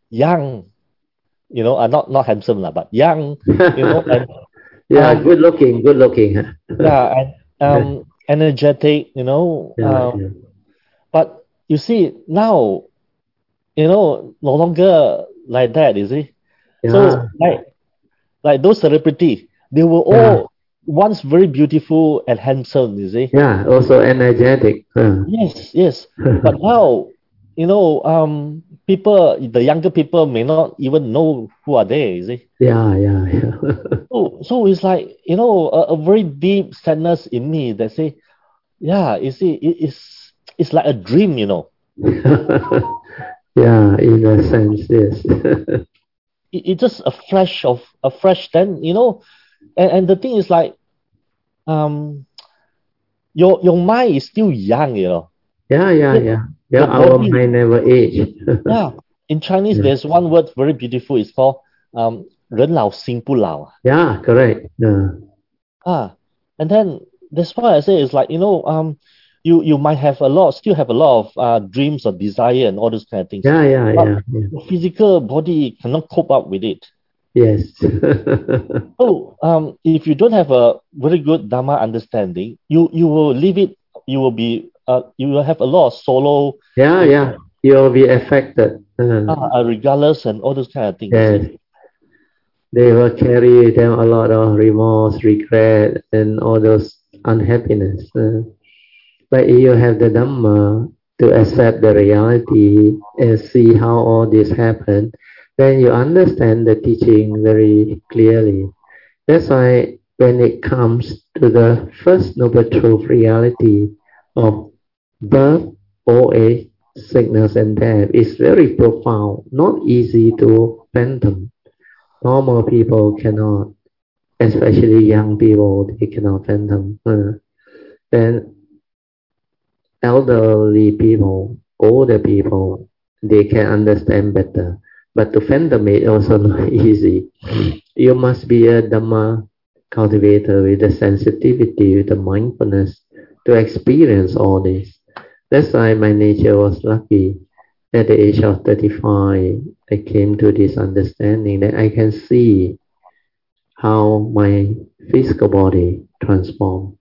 Speaker 2: young, you know, uh, not not handsome lah, but young, you know, and
Speaker 1: Yeah,
Speaker 2: um,
Speaker 1: good looking, good looking. Huh?
Speaker 2: yeah, and um, energetic, you know.
Speaker 1: Yeah,
Speaker 2: Um,
Speaker 1: yeah,
Speaker 2: but you see now, you know, no longer like that, you see.
Speaker 1: yeah,
Speaker 2: So like like those celebrity, they were
Speaker 1: yeah,
Speaker 2: all once very beautiful and handsome, you see.
Speaker 1: yeah. Also energetic. Huh?
Speaker 2: Yes, yes. But now, you know, um, people, the younger people may not even know who are they, you see.
Speaker 1: Yeah, yeah, yeah.
Speaker 2: So, so it's like, you know, a, a very deep sadness in me that say, yeah, you see, it, it's it's like a dream, you know.
Speaker 1: Yeah, in a sense, yes.
Speaker 2: It, it's just a flash of a flash. Then you know, and, and the thing is like, um, your your mind is still young, you know.
Speaker 1: Yeah, yeah,
Speaker 2: Yet
Speaker 1: yeah. Yeah,
Speaker 2: your
Speaker 1: our
Speaker 2: body,
Speaker 1: mind never age.
Speaker 2: yeah. In Chinese,
Speaker 1: Yeah,
Speaker 2: there's one word very beautiful. It's called um, 人老心不老.
Speaker 1: yeah, correct. Yeah,
Speaker 2: Ah, and then that's why I say it's like, you know, um, you you might have a lot, still have a lot of uh, dreams or desire and all those kind of things,
Speaker 1: yeah, yeah,
Speaker 2: but
Speaker 1: yeah, yeah.
Speaker 2: your physical body cannot cope up with it.
Speaker 1: Yes.
Speaker 2: So, um, if you don't have a very good Dharma understanding, you you will leave it. You will be uh, you will have a lot of solo,
Speaker 1: Yeah,
Speaker 2: you
Speaker 1: yeah. You'll be affected. Uh,
Speaker 2: know, uh, regardless and all those kind of things. You
Speaker 1: yes.
Speaker 2: see.
Speaker 1: They will carry them a lot of remorse, regret, and all those unhappiness. Uh, but if you have the Dhamma to accept the reality and see how all this happened, then you understand the teaching very clearly. That's why when it comes to the first noble truth reality of birth, old age, sickness, and death, is very profound, not easy to fathom. Normal people cannot, especially young people, they cannot fathom. Uh, then elderly people, older people, they can understand better. But to fathom it also not easy. You must be a Dhamma cultivator with the sensitivity, with the mindfulness to experience all this. That's why my nature was lucky. At the age of thirty-five, I came to this understanding that I can see how my physical body transformed,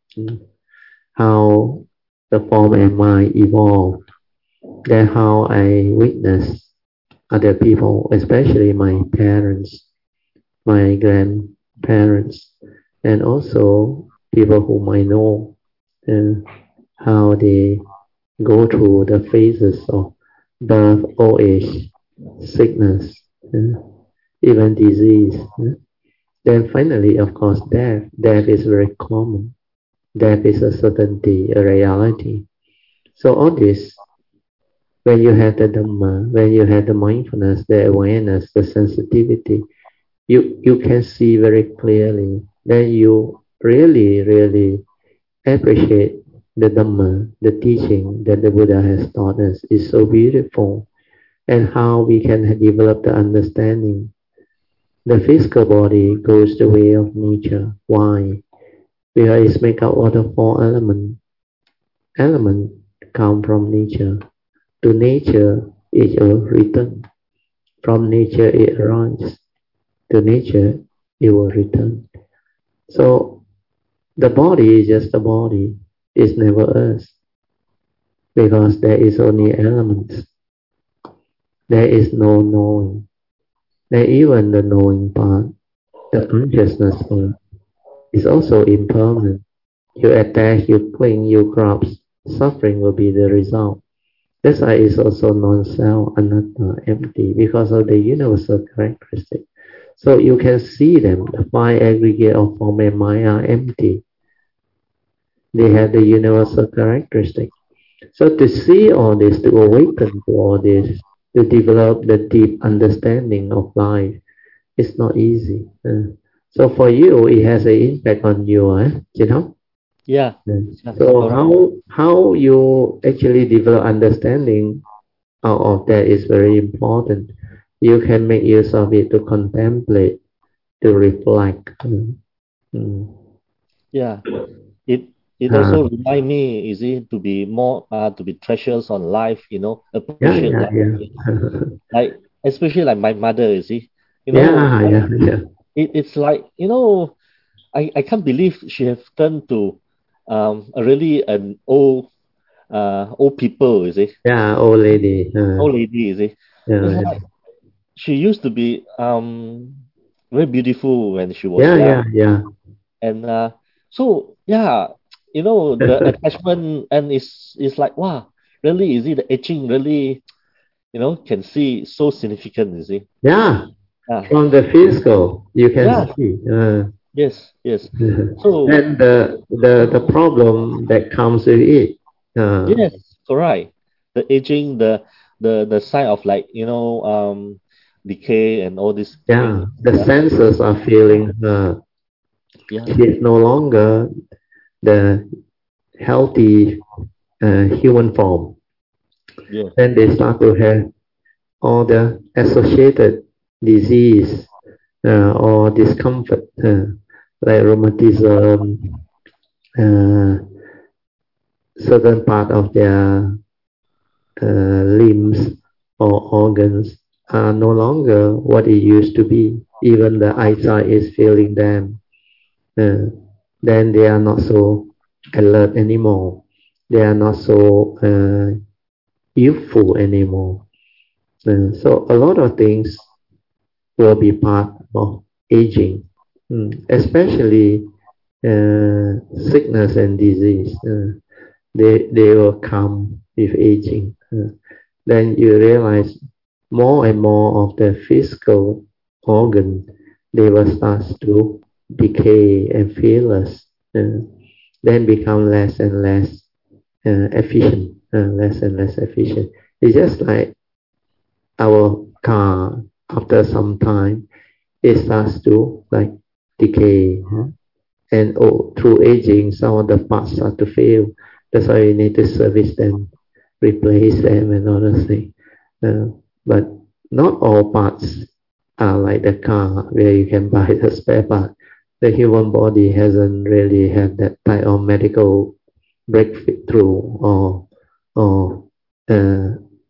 Speaker 1: how the form and mind evolved, then how I witnessed other people, especially my parents, my grandparents, and also people whom I know, uh, how they go through the phases of birth, old age, sickness, uh, even disease. uh. Then finally, of course, death. Death is very common. Death is a certainty, a reality. So all this, when you have the Dhamma, when you have the mindfulness, the awareness, the sensitivity, you, you can see very clearly. Then you really, really appreciate the Dhamma, the teaching that the Buddha has taught us is so beautiful, and how we can develop the understanding. The physical body goes the way of nature. Why? Because it's made up of the four elements. Elements come from nature. To nature, it will return. From nature, it arises. To nature, it will return. So the body is just a body. It's never us. Because there is only elements. There is no knowing. There even the knowing part, the consciousness part, is also impermanent. You attach, you cling, you grasp, suffering will be the result. That's why it's also non-self, anatta, empty, because of the universal characteristic. So you can see them, the five aggregate of form and mind are empty. They have the universal characteristic. So to see all this, to awaken to all this, to develop the deep understanding of life, it's not easy. Uh, so for you, it has an impact on you, eh? You know?
Speaker 2: Yeah,
Speaker 1: Mm.
Speaker 2: yeah,
Speaker 1: So
Speaker 2: correct.
Speaker 1: how how you actually develop understanding out of that is very important. You can make use of it to contemplate, to reflect. Mm. Mm.
Speaker 2: Yeah, it it
Speaker 1: Ah,
Speaker 2: also remind me, is it to be more uh to be treasures on life, you know,
Speaker 1: yeah,
Speaker 2: appreciate
Speaker 1: yeah,
Speaker 2: life.
Speaker 1: yeah.
Speaker 2: Like especially like my mother, you see, you know,
Speaker 1: Yeah, yeah, yeah.
Speaker 2: it, it's like, you know, I, I can't believe she have turned to um a really an old uh old people, you see,
Speaker 1: Yeah, old lady. Uh,
Speaker 2: old lady, you see. It's
Speaker 1: yeah,
Speaker 2: like she used to be um very beautiful when she was
Speaker 1: yeah,
Speaker 2: young.
Speaker 1: yeah, yeah.
Speaker 2: And uh so yeah, you know, the attachment and it's it's like wow, really is it the aging really, you know, can see so significant, you see.
Speaker 1: Yeah,
Speaker 2: Yeah.
Speaker 1: from the physical, you can
Speaker 2: Yeah,
Speaker 1: see. Uh,
Speaker 2: yes, yes. So
Speaker 1: and the the the problem that comes with it. Uh,
Speaker 2: yes, correct. The aging, the the the sign of like, you know, um decay and all these
Speaker 1: yeah,
Speaker 2: things.
Speaker 1: the
Speaker 2: Yeah.
Speaker 1: senses are feeling uh,
Speaker 2: Yeah.
Speaker 1: she's no longer the healthy uh, human form.
Speaker 2: Yeah.
Speaker 1: Then they start to have all the associated disease uh, or discomfort, uh, like rheumatism, uh, certain part of their uh, limbs or organs are no longer what it used to be. Even the eyesight is failing them. Uh, then they are not so alert anymore. They are not so uh, youthful anymore. Uh, so a lot of things will be part of aging, mm, especially uh, sickness and disease. Uh, they they will come with aging. Uh, then you realize more and more of the physical organ they will start to decay and failures, uh, then become less and less uh, efficient, uh, less and less efficient. It's just like our car after some time it starts to like decay, huh? And oh, through aging some of the parts start to fail. That's why you need to service them, replace them and all those things. Uh, but not all parts are like the car where you can buy the spare part. The human body hasn't really had that type of medical breakthrough or or uh,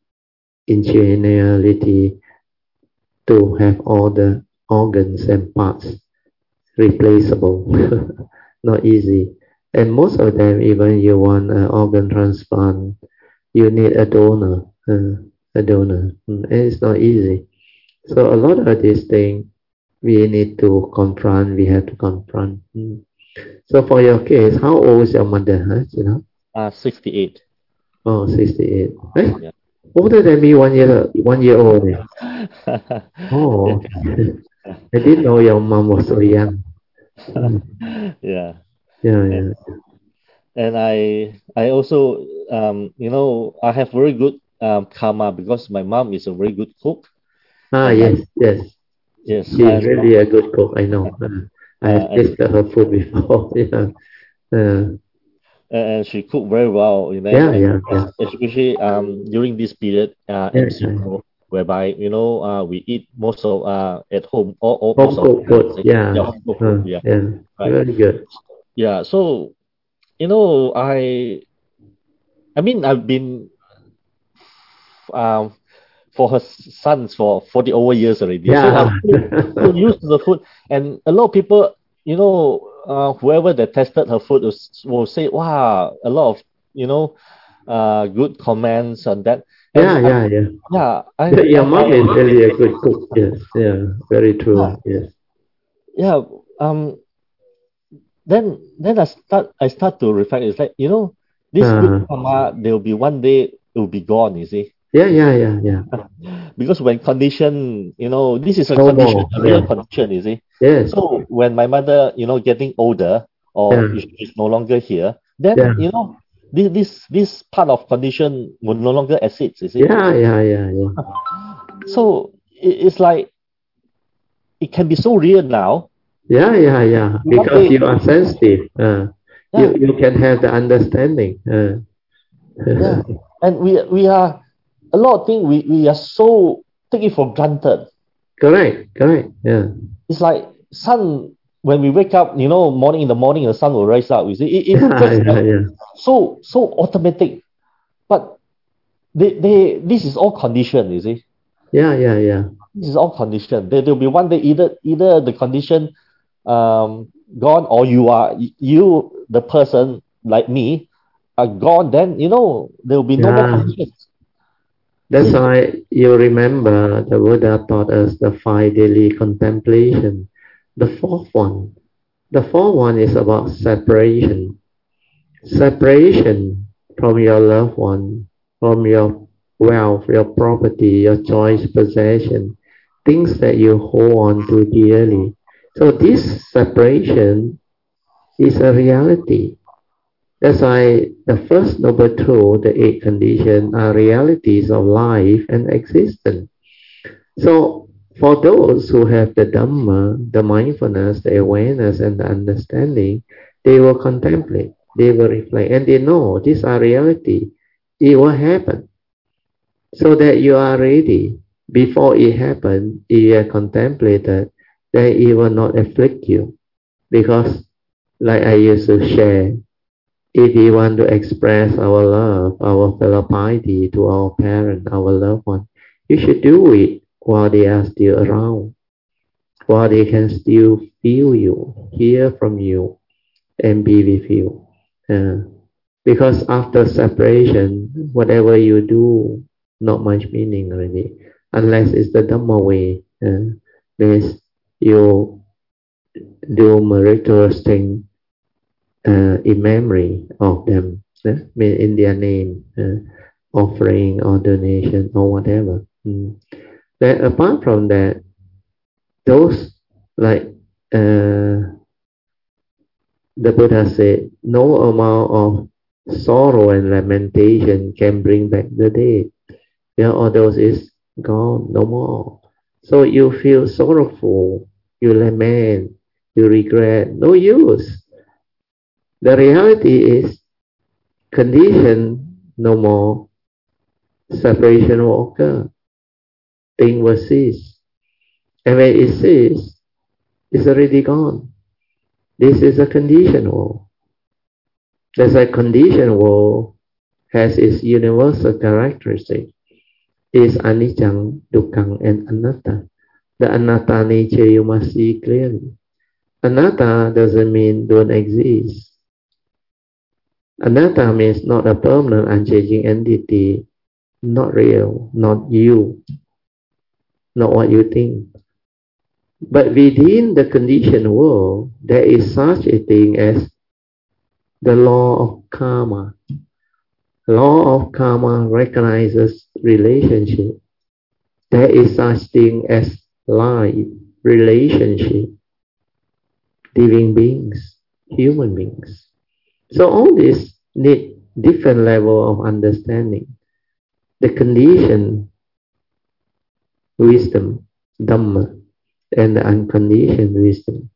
Speaker 1: ingenuity to have all the organs and parts replaceable. Not easy. And most of them, even you want an organ transplant, you need a donor, uh, a donor. Mm, and it's not easy. So a lot of these things we need to confront, we have to confront. Mm. So for your case, how old is your mother? Huh? You know?
Speaker 2: Uh sixty-eight.
Speaker 1: Oh, sixty-eight. Eh?
Speaker 2: Yeah.
Speaker 1: Older than me, one year, one year old. Eh? Oh, I didn't know your mom was so young. Mm.
Speaker 2: Yeah.
Speaker 1: Yeah,
Speaker 2: And,
Speaker 1: yeah.
Speaker 2: and I I also um you know, I have very good um karma because my mom is a very good cook.
Speaker 1: Ah,
Speaker 2: And my
Speaker 1: yes, yes.
Speaker 2: yes,
Speaker 1: She's
Speaker 2: and
Speaker 1: really a good cook. I know. Uh, I
Speaker 2: uh,
Speaker 1: have
Speaker 2: and
Speaker 1: tasted her food before. Yeah. Uh,
Speaker 2: and she cooked very well, you know,
Speaker 1: yeah,
Speaker 2: and
Speaker 1: yeah, yeah.
Speaker 2: especially um during this period, uh,
Speaker 1: Yeah, yeah.
Speaker 2: M C O, whereby you know uh, we eat most of uh at home, or, or most
Speaker 1: Home
Speaker 2: of
Speaker 1: cooked
Speaker 2: the
Speaker 1: food.
Speaker 2: time,
Speaker 1: Yeah.
Speaker 2: yeah, home cooked food,
Speaker 1: Uh,
Speaker 2: yeah,
Speaker 1: yeah.
Speaker 2: right,
Speaker 1: Very good.
Speaker 2: yeah. So you know, I I mean I've been um for her sons for forty over years already, so
Speaker 1: Yeah.
Speaker 2: I'm so, so used to the food, and a lot of people, you know, uh, whoever that tested her food was, will say, wow, a lot of you know uh, good comments on that.
Speaker 1: Yeah,
Speaker 2: And I,
Speaker 1: yeah, yeah.
Speaker 2: yeah, I,
Speaker 1: The- Your
Speaker 2: I,
Speaker 1: mom is really a good cook. Yes. Yeah. Very
Speaker 2: yeah,
Speaker 1: true. Yes.
Speaker 2: yeah. Um, then, then I start, I start to reflect. It's like you know, this good
Speaker 1: Uh,
Speaker 2: karma, there will be one day it will be gone. You see,
Speaker 1: yeah, yeah, yeah, yeah.
Speaker 2: because when condition, you know, this is a
Speaker 1: No
Speaker 2: condition,
Speaker 1: more.
Speaker 2: a real
Speaker 1: Yes.
Speaker 2: condition. You see,
Speaker 1: Yes.
Speaker 2: so when my mother, you know, getting older or
Speaker 1: Yeah.
Speaker 2: is, is no longer here, then
Speaker 1: Yeah.
Speaker 2: you know, this this this part of condition will no longer exist. You see,
Speaker 1: Yeah, yeah, yeah, yeah.
Speaker 2: so it, it's like it can be so real now.
Speaker 1: Yeah, yeah, yeah.
Speaker 2: One
Speaker 1: Because
Speaker 2: day,
Speaker 1: you are sensitive. Uh, you
Speaker 2: yeah,
Speaker 1: you can have the understanding. Uh,
Speaker 2: yeah, and we we are a lot of things we, we are so take it for granted.
Speaker 1: correct, correct. Yeah.
Speaker 2: It's like sun when we wake up, you know, morning in the morning the sun will rise up. You see, it, it's
Speaker 1: Yeah,
Speaker 2: just
Speaker 1: yeah,
Speaker 2: like
Speaker 1: yeah.
Speaker 2: so so automatic. But they they this is all conditioned. You see,
Speaker 1: Yeah, yeah, yeah.
Speaker 2: This is all condition. There will be one day either either the condition um, gone, or you are you the person like me are gone. Then you know there will be no more
Speaker 1: Yeah.
Speaker 2: conditions.
Speaker 1: That's
Speaker 2: See,
Speaker 1: why you remember the Buddha taught us the five daily contemplation. The fourth one, the fourth one is about separation. Separation from your loved one, from your wealth, your property, your choice possession, things that you hold on to dearly. So this separation is a reality. That's why the first noble truth, the eight conditions, are realities of life and existence. So for those who have the Dhamma, the mindfulness, the awareness, and the understanding, they will contemplate, they will reflect, and they know these are reality. It will happen. So that you are ready. Before it happens, if you are contemplated, then it will not afflict you. Because like I used to share, if we want to express our love, our fellow piety to our parent, our loved one, you should do it while they are still around, while they can still feel you, hear from you, and be with you. Uh, because after separation, whatever you do, not much meaning already, unless it's the Dhamma way. Uh, means you do miraculous thing uh, in memory of them, uh, in their name, uh, offering or donation or whatever. Mm. Then apart from that, those like uh, the Buddha said, no amount of sorrow and lamentation can bring back the dead. Yeah, all those is gone, no more. So you feel sorrowful, you lament, you regret, no use. The reality is condition no more, separation will occur, thing will cease. And when it ceases, it's already gone. This is a conditioned world. There's a conditioned world has its universal characteristic. Is anicca, dukkha, and anatta. The anatta nature you must see clearly. Anatta doesn't mean don't exist. Anatta means not a permanent, unchanging entity, not real, not you, not what you think. But within the conditioned world, there is such a thing as the law of karma. Law of karma recognizes relationship. There is such thing as life, relationship, living beings, human beings. So all this need different level of understanding. The conditioned wisdom, Dhamma, and the unconditioned wisdom.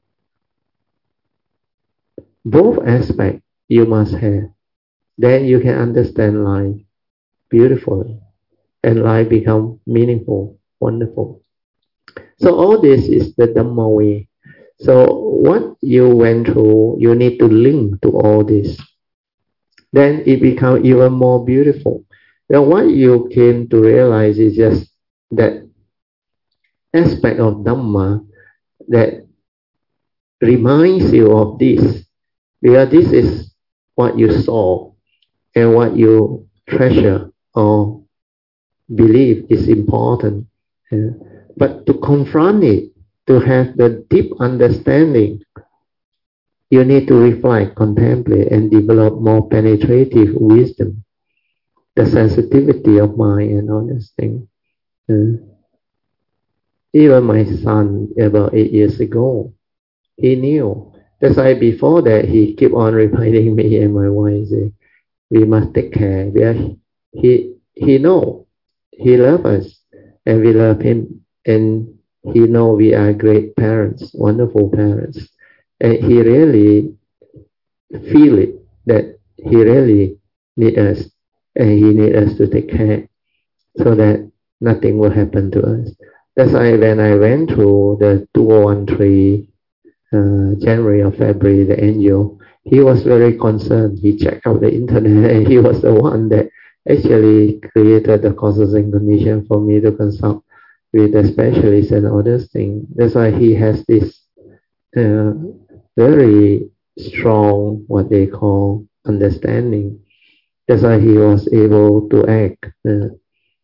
Speaker 1: Both aspects you must have. Then you can understand life beautifully, and life become meaningful, wonderful. So all this is the Dhamma way. So what you went through, you need to link to all this. Then it becomes even more beautiful. Then what you came to realize is just that aspect of Dhamma that reminds you of this. Because this is what you saw and what you treasure or believe is important. Yeah. But to confront it, to have the deep understanding, you need to reflect, contemplate, and develop more penetrative wisdom, the sensitivity of mind and all these things. Yeah. Even my son, about eight years ago, he knew. That's why before that, he kept on reminding me and my wife, say, we must take care. We are, he he know, he love us, and we love him, and he know we are great parents, wonderful parents, and he really feel it that he really need us, and he need us to take care, so that nothing will happen to us. That's why when I went through the two thousand thirteen, uh, January or February, the angel, he was very concerned. He checked out the internet, and he was the one that actually created the causes and condition for me to consult with a specialist and all those things. That's why he has this uh, very strong, what they call, understanding. That's why he was able to act. Uh,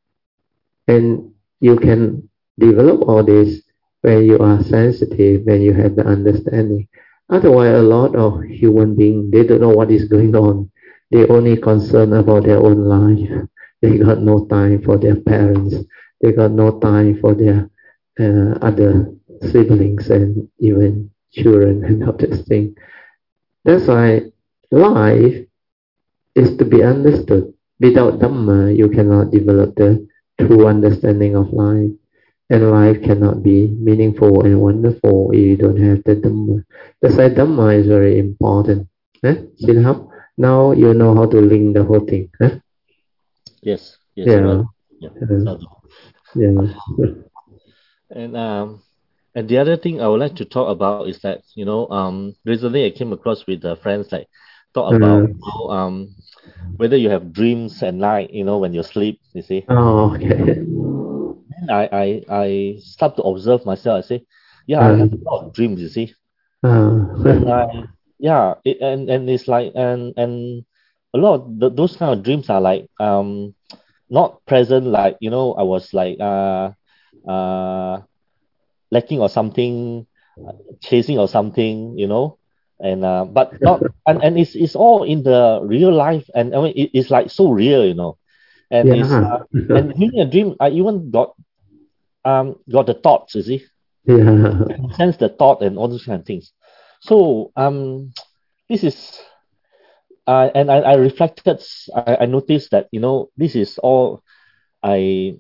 Speaker 1: and you can develop all this when you are sensitive, when you have the understanding. Otherwise, a lot of human beings, they don't know what is going on. They only concerned about their own life. They got no time for their parents. They got no time for their uh, other siblings and even children and all this thing. That's why life is to be understood. Without Dhamma, you cannot develop the true understanding of life. And life cannot be meaningful and wonderful if you don't have the Dhamma. That's why Dhamma is very important. Eh? Sinhap, now you know how to link the whole thing. Eh?
Speaker 2: Yes, yes,
Speaker 1: Yeah.
Speaker 2: right. Yeah.
Speaker 1: Uh, yeah.
Speaker 2: And um, and the other thing I would like to talk about is that, you know, um, recently I came across with uh, friends like talk about
Speaker 1: Uh,
Speaker 2: you know, um whether you have dreams at night, you know, when you sleep. You see,
Speaker 1: oh, okay.
Speaker 2: and I I I start to observe myself. I say, yeah, I
Speaker 1: Uh,
Speaker 2: have a lot of dreams. You see,
Speaker 1: uh,
Speaker 2: and I yeah, it, and and it's like and and a lot of th- those kind of dreams are like um not present. Like, you know, I was like uh uh lacking or something, uh, chasing or something, you know, and uh, but not and, and it's it's all in the real life, and I mean it, it's like so real, you know, and it's
Speaker 1: yeah.
Speaker 2: uh, and during a dream I even got um got the thoughts, you see,
Speaker 1: Yeah.
Speaker 2: sense the thought and all those kind of things. So um this is uh, and I, I reflected, I, I noticed that, you know, this is all I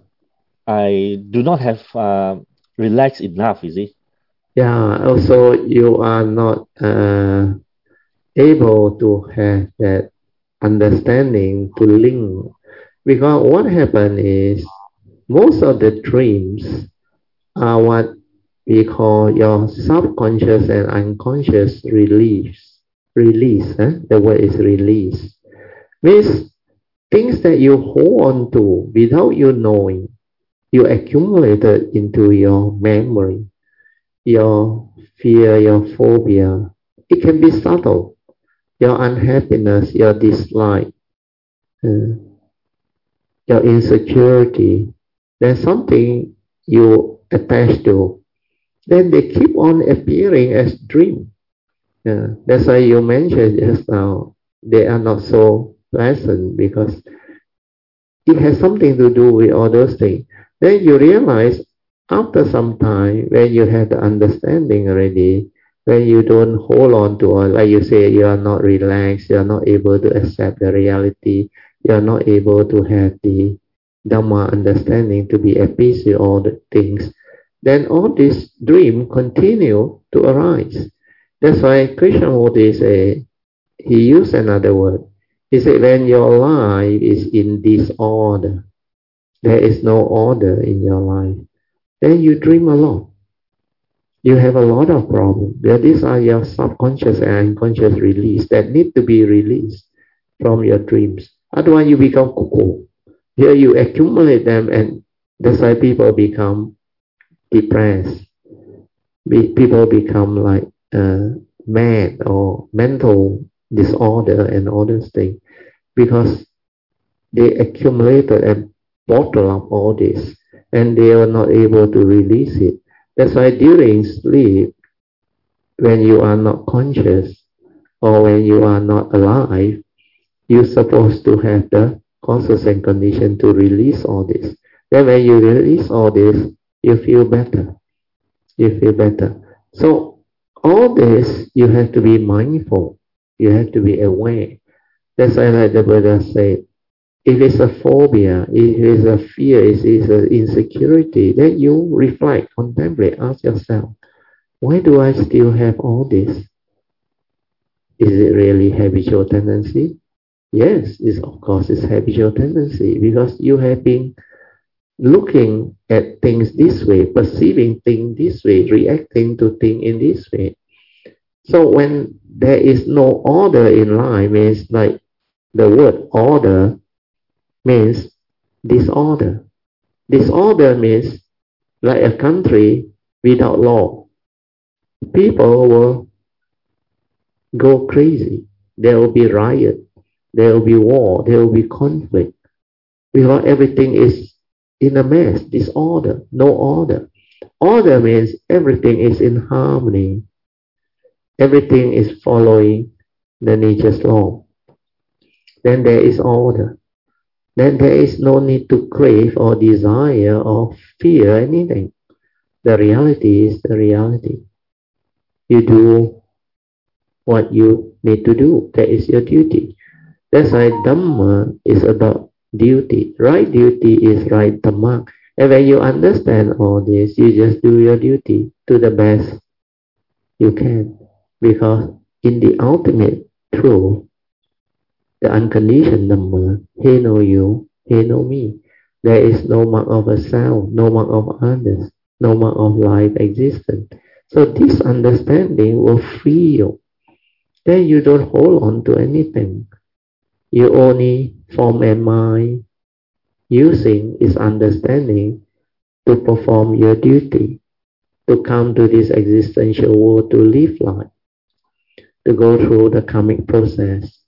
Speaker 2: I do not have uh, relaxed enough, you see.
Speaker 1: Yeah. Also, you are not uh, able to have that understanding to link. Because what happened is most of the dreams are what we call your subconscious and unconscious release. Release, eh? The word is release. Means things that you hold on to without you knowing, you accumulated into your memory, your fear, your phobia. It can be subtle. Your unhappiness, your dislike, uh, your insecurity. There's something you attach to. Then they keep on appearing as dream. Yeah, that's why you mentioned just now, they are not so pleasant because it has something to do with all those things. Then you realize after some time, when you have the understanding already, when you don't hold on to, or like you say, you are not relaxed, you are not able to accept the reality, you are not able to have the Dhamma understanding to be at peace with all the things, then all this dream continue to arise. That's why Krishnamurti say, he used another word. He said, when your life is in disorder, there is no order in your life, then you dream a lot. You have a lot of problems. These are your subconscious and unconscious release that need to be released from your dreams. Otherwise, you become cuckoo. Here you accumulate them, and that's why people become depressed. Be, people become like uh, mad or mental disorder and all those things because they accumulated and bottle up all this and they were not able to release it. That's why during sleep, when you are not conscious or when you are not alive, you're supposed to have the causes and condition to release all this. Then when you release all this, you feel better. You feel better. So all this, you have to be mindful. You have to be aware. That's why like the Buddha said, if it's a phobia, if it's a fear, if it's an insecurity, then you reflect, contemplate, ask yourself, why do I still have all this? Is it really habitual tendency? Yes, it's, of course it's habitual tendency because you have been looking at things this way, perceiving things this way, reacting to things in this way. So when there is no order in life, means like the word order means disorder. Disorder means like a country without law. People will go crazy. There will be riot. There will be war. There will be conflict. Because everything is in a mess, disorder, no order. Order means everything is in harmony. Everything is following the nature's law. Then there is order. Then there is no need to crave or desire or fear anything. The reality is the reality. You do what you need to do. That is your duty. That's why Dhamma is about duty. Right duty is right Dhamma. And when you understand all this, you just do your duty to the best you can. Because in the ultimate truth, the unconditioned Dhamma, he know you, he know me. There is no mark of a self, no mark of others, no mark of life existence. So this understanding will free you. Then you don't hold on to anything. You only form a mind using its understanding to perform your duty, to come to this existential world to live life, to go through the karmic process,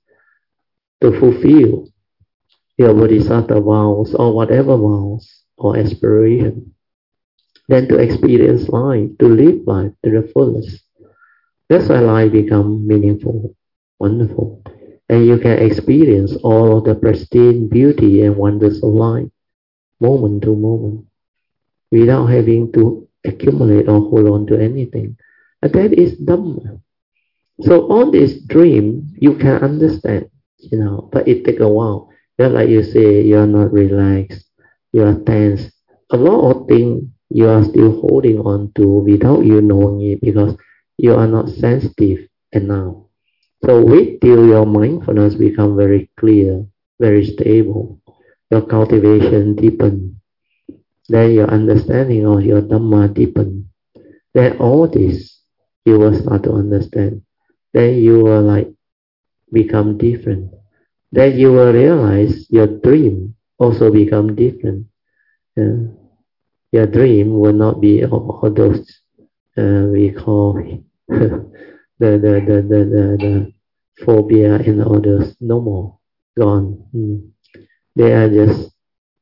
Speaker 1: to fulfill your bodhisattva vows or whatever vows or aspiration, then to experience life, to live life to the fullest. That's why life becomes meaningful, wonderful. And you can experience all of the pristine beauty and wonders of life, moment to moment, without having to accumulate or hold on to anything. And that is Dhamma. So all this dream, you can understand, you know, but it takes a while. Just like you say, you are not relaxed, you are tense. A lot of things you are still holding on to without you knowing it because you are not sensitive enough. So wait till your mindfulness becomes very clear, very stable. Your cultivation deepens. Then your understanding of your Dhamma deepens. Then all this you will start to understand. Then you will like become different. Then you will realize your dream also become different. Uh, your dream will not be all, all those uh, we call the, the, the, the, the, the phobia and all those, no more, gone. Mm. They are just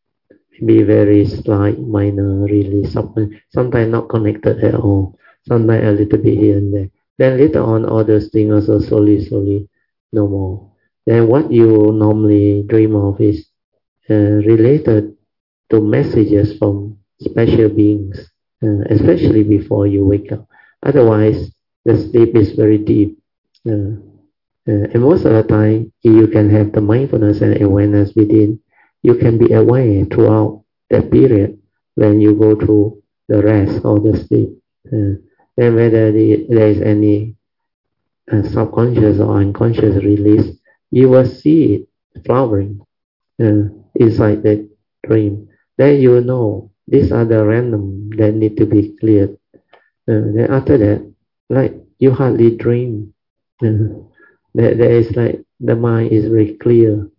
Speaker 1: be very slight, minor, really, sometimes not connected at all, sometimes a little bit here and there. Then later on, all those things also slowly, slowly, no more. Then what you normally dream of is uh, related to messages from special beings, uh, especially before you wake up. Otherwise, the sleep is very deep. Uh, uh, and most of the time, you can have the mindfulness and awareness within. You can be aware throughout that period when you go through the rest or the sleep. Uh, and whether the, there is any uh, subconscious or unconscious release, you will see it flowering uh, inside the dream. Then you will know these are the random that need to be cleared. Uh, then after that, like you hardly dream. Uh, there, there is like the mind is very clear.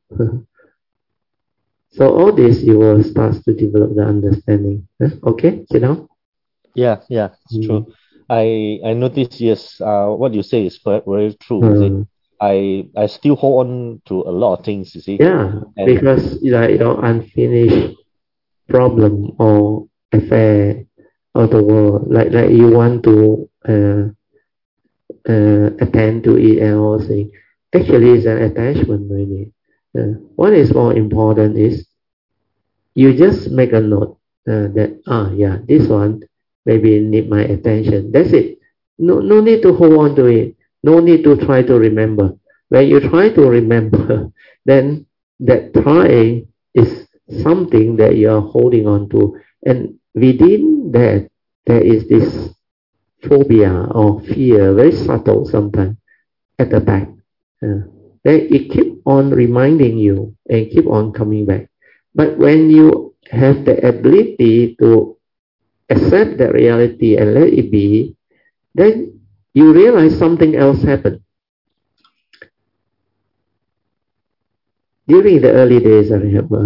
Speaker 1: So all this you will start to develop the understanding. Huh? Okay, you know?
Speaker 2: Yeah, yeah, it's
Speaker 1: Mm.
Speaker 2: true. I I notice, yes, uh, what you say is very, very true. You see,
Speaker 1: Mm.
Speaker 2: I I still hold on to a lot of things. You see,
Speaker 1: Yeah,
Speaker 2: and
Speaker 1: because like your unfinished problem or affair of the world, like like you want to uh, uh, attend to it and all things. Actually, it's an attachment really. Uh, what is more important is you just make a note uh, that ah yeah, this one maybe need my attention. That's it. No no need to hold on to it. No need to try to remember. When you try to remember, then that trying is something that you are holding on to, and within that there is this phobia or fear, very subtle sometimes at the back. Uh, then it keep on reminding you and keep on coming back. But when you have the ability to accept that reality and let it be, then you realize something else happened. During the early days, I remember,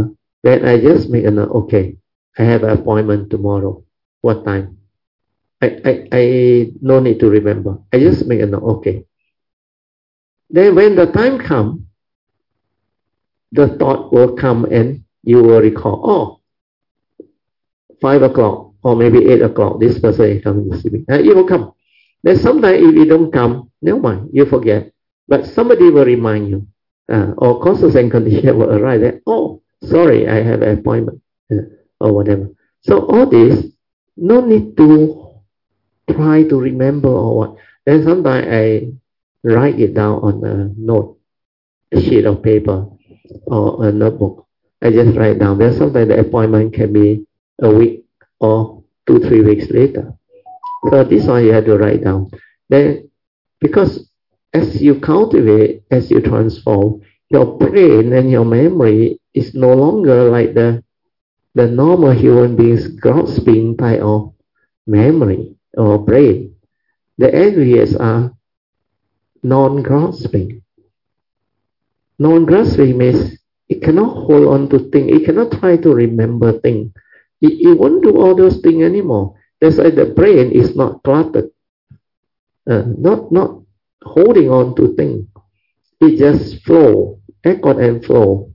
Speaker 1: Then I just make a note, okay, I have an appointment tomorrow. What time? I, I, I no need to remember. I just make a note, okay. Then when the time comes, the thought will come and you will recall, oh, five o'clock or maybe eight o'clock, this person is coming to see me. Uh, it will come. Then sometimes if it don't come, never mind, you forget. But somebody will remind you. Uh, or causes and conditions will arrive there. Oh, sorry, I have an appointment. Uh, or whatever. So all this, no need to try to remember or what. Then sometimes I write it down on a note, a sheet of paper or a notebook. I just write down. Then sometimes the appointment can be a week or two, three weeks later. So this one you have to write down. Then, because as you cultivate, as you transform, your brain and your memory is no longer like the, the normal human being's grasping type of memory or brain. The areas are non-grasping. Non-grasping means it cannot hold on to things. It cannot try to remember things. It, it won't do all those things anymore. That's why the brain is not cluttered. Uh, not, not holding on to things. It just flow, echo and flow.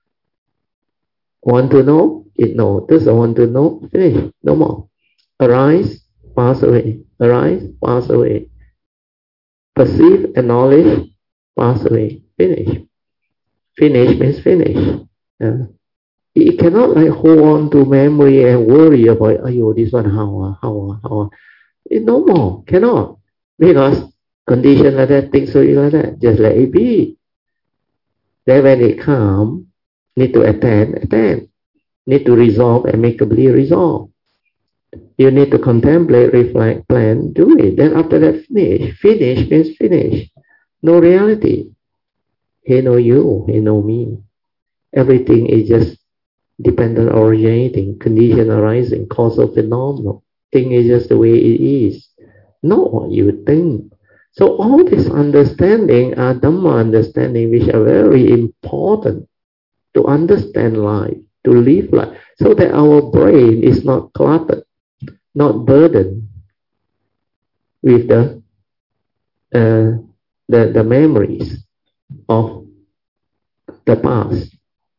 Speaker 1: Want to know? It know. Doesn't want to know? Finish. No more. Arise, pass away. Arise, pass away. Perceive, acknowledge, pass away. Finish. Finish means finish. Uh, it cannot like hold on to memory and worry about, oh, this one how, uh, how, uh, how. Uh. It no more. Cannot. Because condition like that, things so like that. Just let it be. Then when it comes, need to attend, attend. Need to resolve, amicably resolve. You need to contemplate, reflect, plan, do it. Then after that, finish. Finish means finish. No reality. He know you, he know me. Everything is just dependent originating, condition arising, causal phenomenon. Thing is just the way it is. Not what you think. So all this understanding are Dhamma understanding which are very important to understand life, to live life, so that our brain is not cluttered, not burdened with the uh, the, the memories of the past,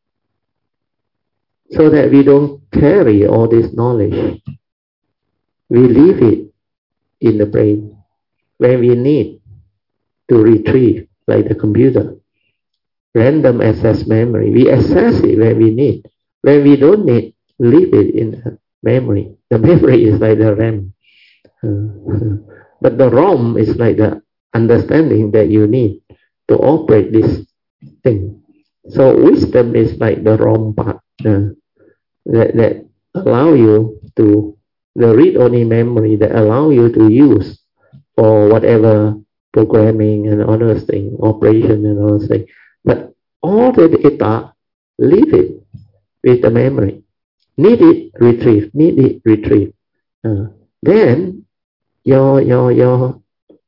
Speaker 1: so that we don't carry all this knowledge. We leave it in the brain when we need to retrieve, like the computer. Random access memory. We access it when we need. When we don't need, leave it in the memory. The memory is like the RAM. Uh, but the ROM is like the understanding that you need to operate this thing. So wisdom is like the ROM part uh, that, that allow you to, the read-only memory that allow you to use for whatever programming and all those things, operation and all those things. But all the data, leave it with the memory. Need it, retrieve. Need it, retrieve. Uh, then your your your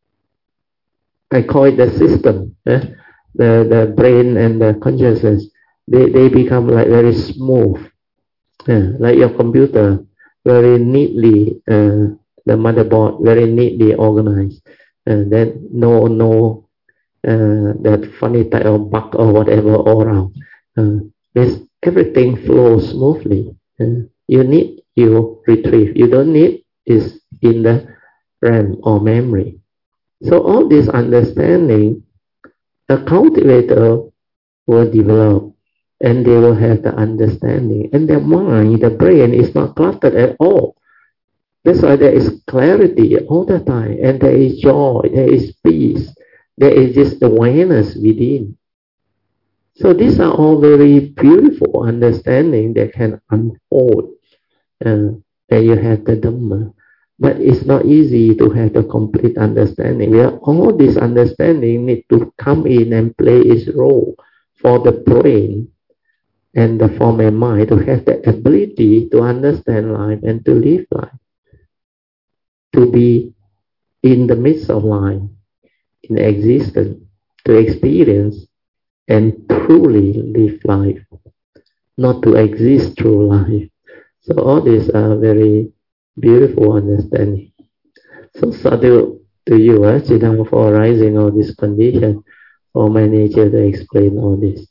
Speaker 1: I call it the system, eh? the the brain and the consciousness. They they become like very smooth, uh, like your computer, very neatly. Uh, the motherboard very neatly organized. And uh, then no no. Uh, that funny type of bug or whatever all around. Uh, this, everything flows smoothly. Uh, you need, you retrieve. You don't need, is in the RAM or memory. So all this understanding, a cultivator will develop, and they will have the understanding. And their mind, the brain is not cluttered at all. That's why there is clarity all the time, and there is joy, there is peace. There is this awareness within. So these are all very beautiful understanding that can unfold. Uh, and you have the Dhamma. But it's not easy to have the complete understanding. Where all this understanding need to come in and play its role for the brain and the form and mind to have the ability to understand life and to live life. To be in the midst of life, in existence, to experience and truly live life, not to exist through life. So all these are very beautiful understanding. So sadhu to you, uh, Chidam, for arising all this condition, for my nature to explain all this.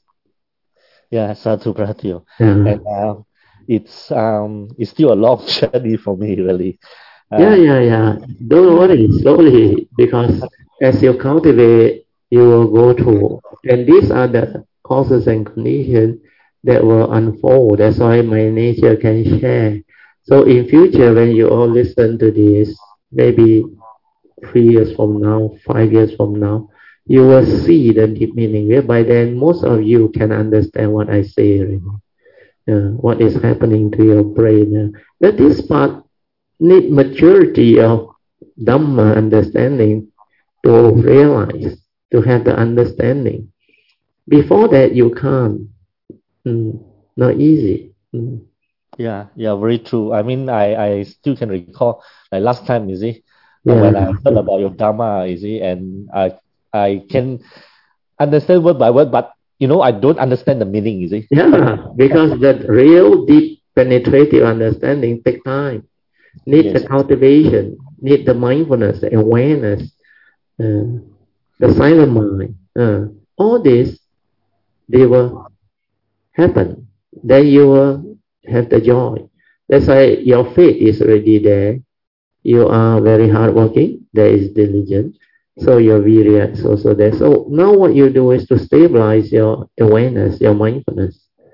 Speaker 2: Yeah, sadhu Pratyo.
Speaker 1: Yeah.
Speaker 2: And uh, it's um it's still a long journey for me, really. Uh,
Speaker 1: yeah, yeah, yeah. Don't worry, slowly, because as you cultivate, you will go through. And these are the causes and conditions that will unfold. That's why my nature can share. So in future, when you all listen to this, maybe three years from now, five years from now, you will see the deep meaning. Yeah, by then, most of you can understand what I say. Really. Uh, what is happening to your brain. Uh, but this part need maturity of Dhamma understanding to realize, to have the understanding. Before that, you can't. Mm, not easy. Mm.
Speaker 2: Yeah, yeah, very true. I mean, I, I still can recall like last time, you see, uh,
Speaker 1: Yeah,
Speaker 2: when I heard about your Dharma, you see, and I I can understand word by word, but you know, I don't understand the meaning, you see.
Speaker 1: yeah, because that real deep penetrative understanding take time. Need
Speaker 2: Yes.
Speaker 1: the cultivation, need the mindfulness, the awareness, uh, the silent mind. Uh, all this, they will happen. Then you will have the joy. That's why your faith is already there. You are very hardworking. There is diligence. So your virya is also there. So now what you do is to stabilize your awareness, your mindfulness.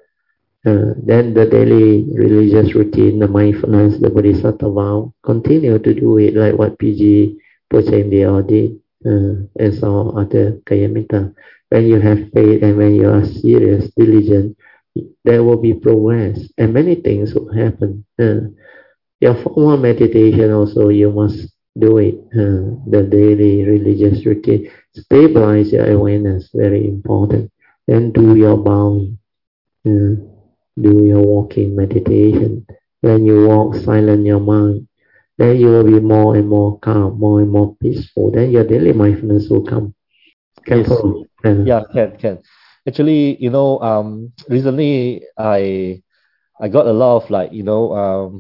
Speaker 1: Uh, then the daily religious routine, the mindfulness, the bodhisattva vow, continue to do it like what P G Pochendia did, uh, and so other Kayamita. When you have faith and when you are serious, diligent, there will be progress and many things will happen. Uh, your formal meditation also, you must do it, uh, the daily religious routine. Stabilize your awareness, very important. Then do your bowing. Uh, do your walking meditation. When you walk, silence your mind. Then you will be more and more calm, more and more peaceful. Then your daily mindfulness will come. Can
Speaker 2: Yes.
Speaker 1: follow. Uh,
Speaker 2: Yeah, can, can. Actually, you know, um, recently I I got a lot of like, you know, um,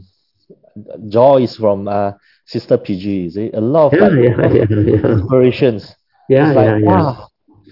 Speaker 2: joys from uh, Sister P G, you see, a lot of
Speaker 1: yeah,
Speaker 2: like
Speaker 1: yeah, yeah, yeah.
Speaker 2: inspirations.
Speaker 1: Yeah,
Speaker 2: It's like,
Speaker 1: yeah, yeah.
Speaker 2: wow,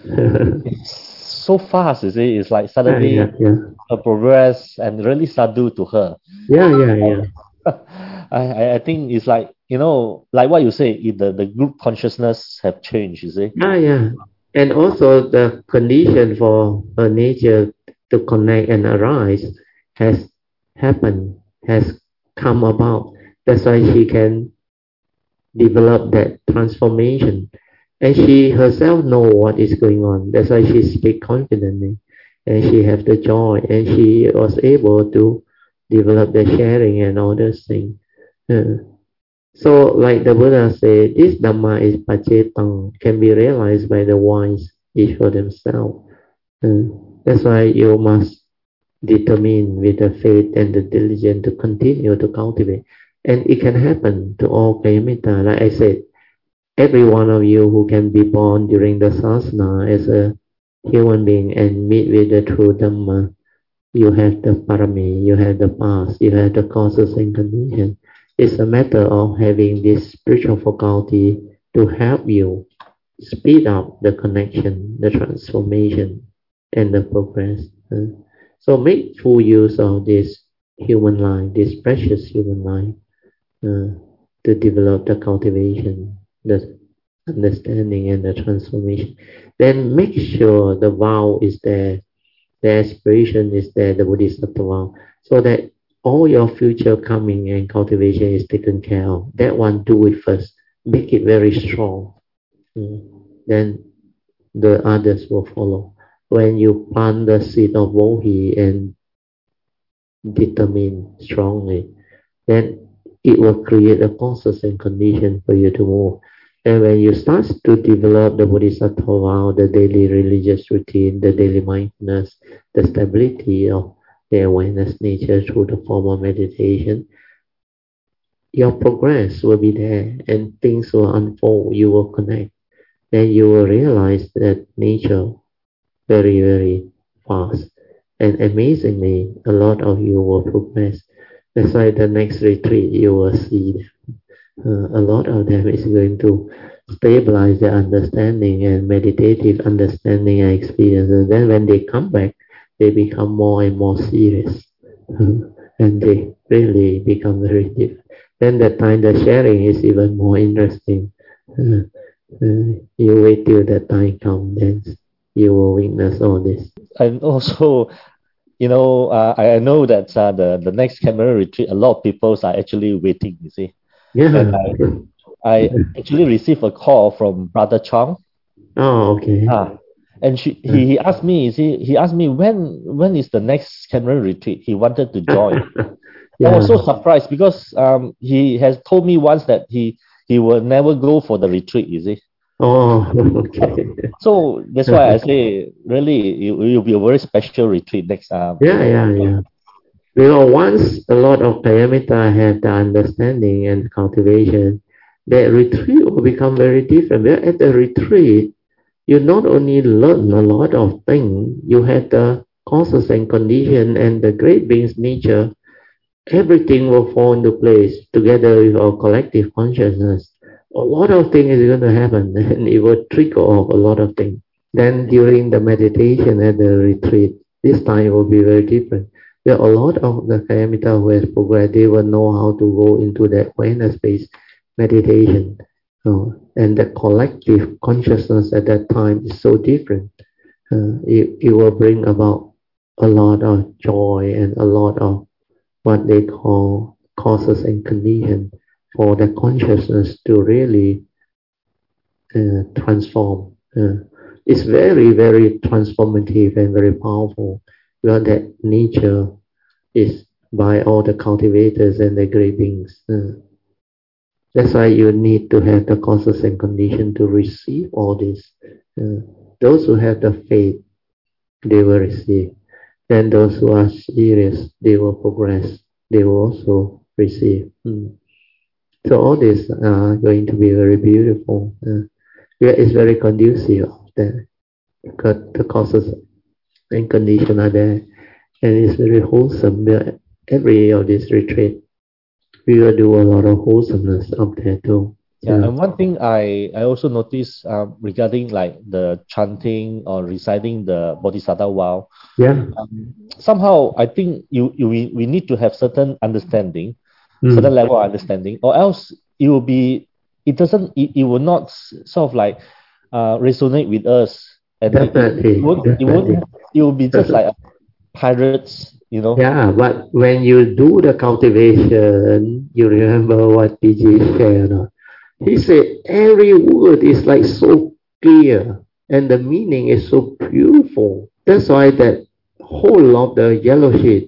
Speaker 2: it's so fast, you see. It's like
Speaker 1: yeah, yeah,
Speaker 2: suddenly
Speaker 1: yeah.
Speaker 2: her progress and really sadhu to her.
Speaker 1: Yeah, yeah, yeah.
Speaker 2: I, I I think it's like, you know, like what you say, if the, the group consciousness have changed, you see.
Speaker 1: Yeah, yeah. And also the condition for her nature to connect and arise has happened, has come about. That's why she can develop that transformation. And she herself know what is going on. That's why she speak confidently. And she have the joy. And she was able to develop the sharing and all those things. Uh, so like the Buddha said, this Dhamma is pacetang, can be realized by the wise each for themselves. Uh, that's why you must determine with the faith and the diligence to continue to cultivate. And it can happen to all Kayamita. Like I said, every one of you who can be born during the sasana as a human being and meet with the true Dhamma, you have the parami, you have the past, you have the causes and conditions. It's a matter of having this spiritual faculty to help you speed up the connection, the transformation, and the progress. Uh, so make full use of this human life, this precious human life, uh, to develop the cultivation, the understanding, and the transformation. Then make sure the vow is there, the aspiration is there, the bodhisattva vow, so that all your future coming and cultivation is taken care of. That one, do it first. Make it very strong. Mm. Then the others will follow. When you plant the seed of Mohi and determine strongly, then it will create a process and condition for you to move. And when you start to develop the bodhisattva vow, the daily religious routine, the daily mindfulness, the stability of the awareness nature through the form of meditation, your progress will be there and things will unfold. You will connect. Then you will realize that nature very, very fast. And amazingly, a lot of you will progress. That's why the next retreat you will see them. Uh, a lot of them is going to stabilize their understanding and meditative understanding and experience. And then when they come back, they become more and more serious. And they really become very deep. Then that time the sharing is even more interesting. Uh, uh, you wait till that time comes, then you will witness all this.
Speaker 2: And also, you know, uh, I I know that uh, the the next Cameron retreat, a lot of people are actually waiting. You see,
Speaker 1: Yeah.
Speaker 2: and I I actually received a call from Brother Chong.
Speaker 1: Oh, okay.
Speaker 2: Ah, and she, he he asked me, you see, he asked me when when is the next Cameron retreat. He wanted to join.
Speaker 1: Yeah.
Speaker 2: I was so surprised because um he has told me once that he he will never go for the retreat. You see.
Speaker 1: Oh, okay.
Speaker 2: So that's why I say really it will be a very special retreat next um
Speaker 1: Yeah, yeah, yeah. Because once a lot of Paramita have the understanding and cultivation, the retreat will become very different. Where at the retreat, you not only learn a lot of things, you have the causes and condition and the great being's nature, everything will fall into place together with our collective consciousness. A lot of things is going to happen and it will trigger off a lot of things. Then during the meditation at the retreat, this time will be very different. There are a lot of the Kayamita who has progressed, they will know how to go into that awareness-based meditation. Uh, and the collective consciousness at that time is so different. Uh, it, it will bring about a lot of joy and a lot of what they call causes and conditions for the consciousness to really uh, transform. Uh, it's very, very transformative and very powerful. Well, that nature is by all the cultivators and the great beings. Uh, that's why you need to have the causes and conditions to receive all this. Uh, those who have the faith, they will receive. Then those who are serious, they will progress. They will also receive. Mm. So all this are going to be very beautiful. Uh, it's very conducive of that. Because the causes and conditions are there. And it's very wholesome. Every of this retreat, we will do a lot of wholesomeness up there too.
Speaker 2: Yeah, and one thing I, I also noticed um, regarding like the chanting or reciting the Bodhisattva vow.
Speaker 1: Yeah.
Speaker 2: Um, somehow, I think you, you we, we need to have certain understanding,
Speaker 1: Mm.
Speaker 2: certain level of understanding, or else it will be it doesn't it, it will not sort of like uh, resonate with us, and it, it, it, won't, it won't it will be just like a pirates, you know.
Speaker 1: Yeah, but when you do the cultivation, you remember what P G shared. No? He said every word is like so clear and the meaning is so beautiful. That's why that whole of the yellow sheet,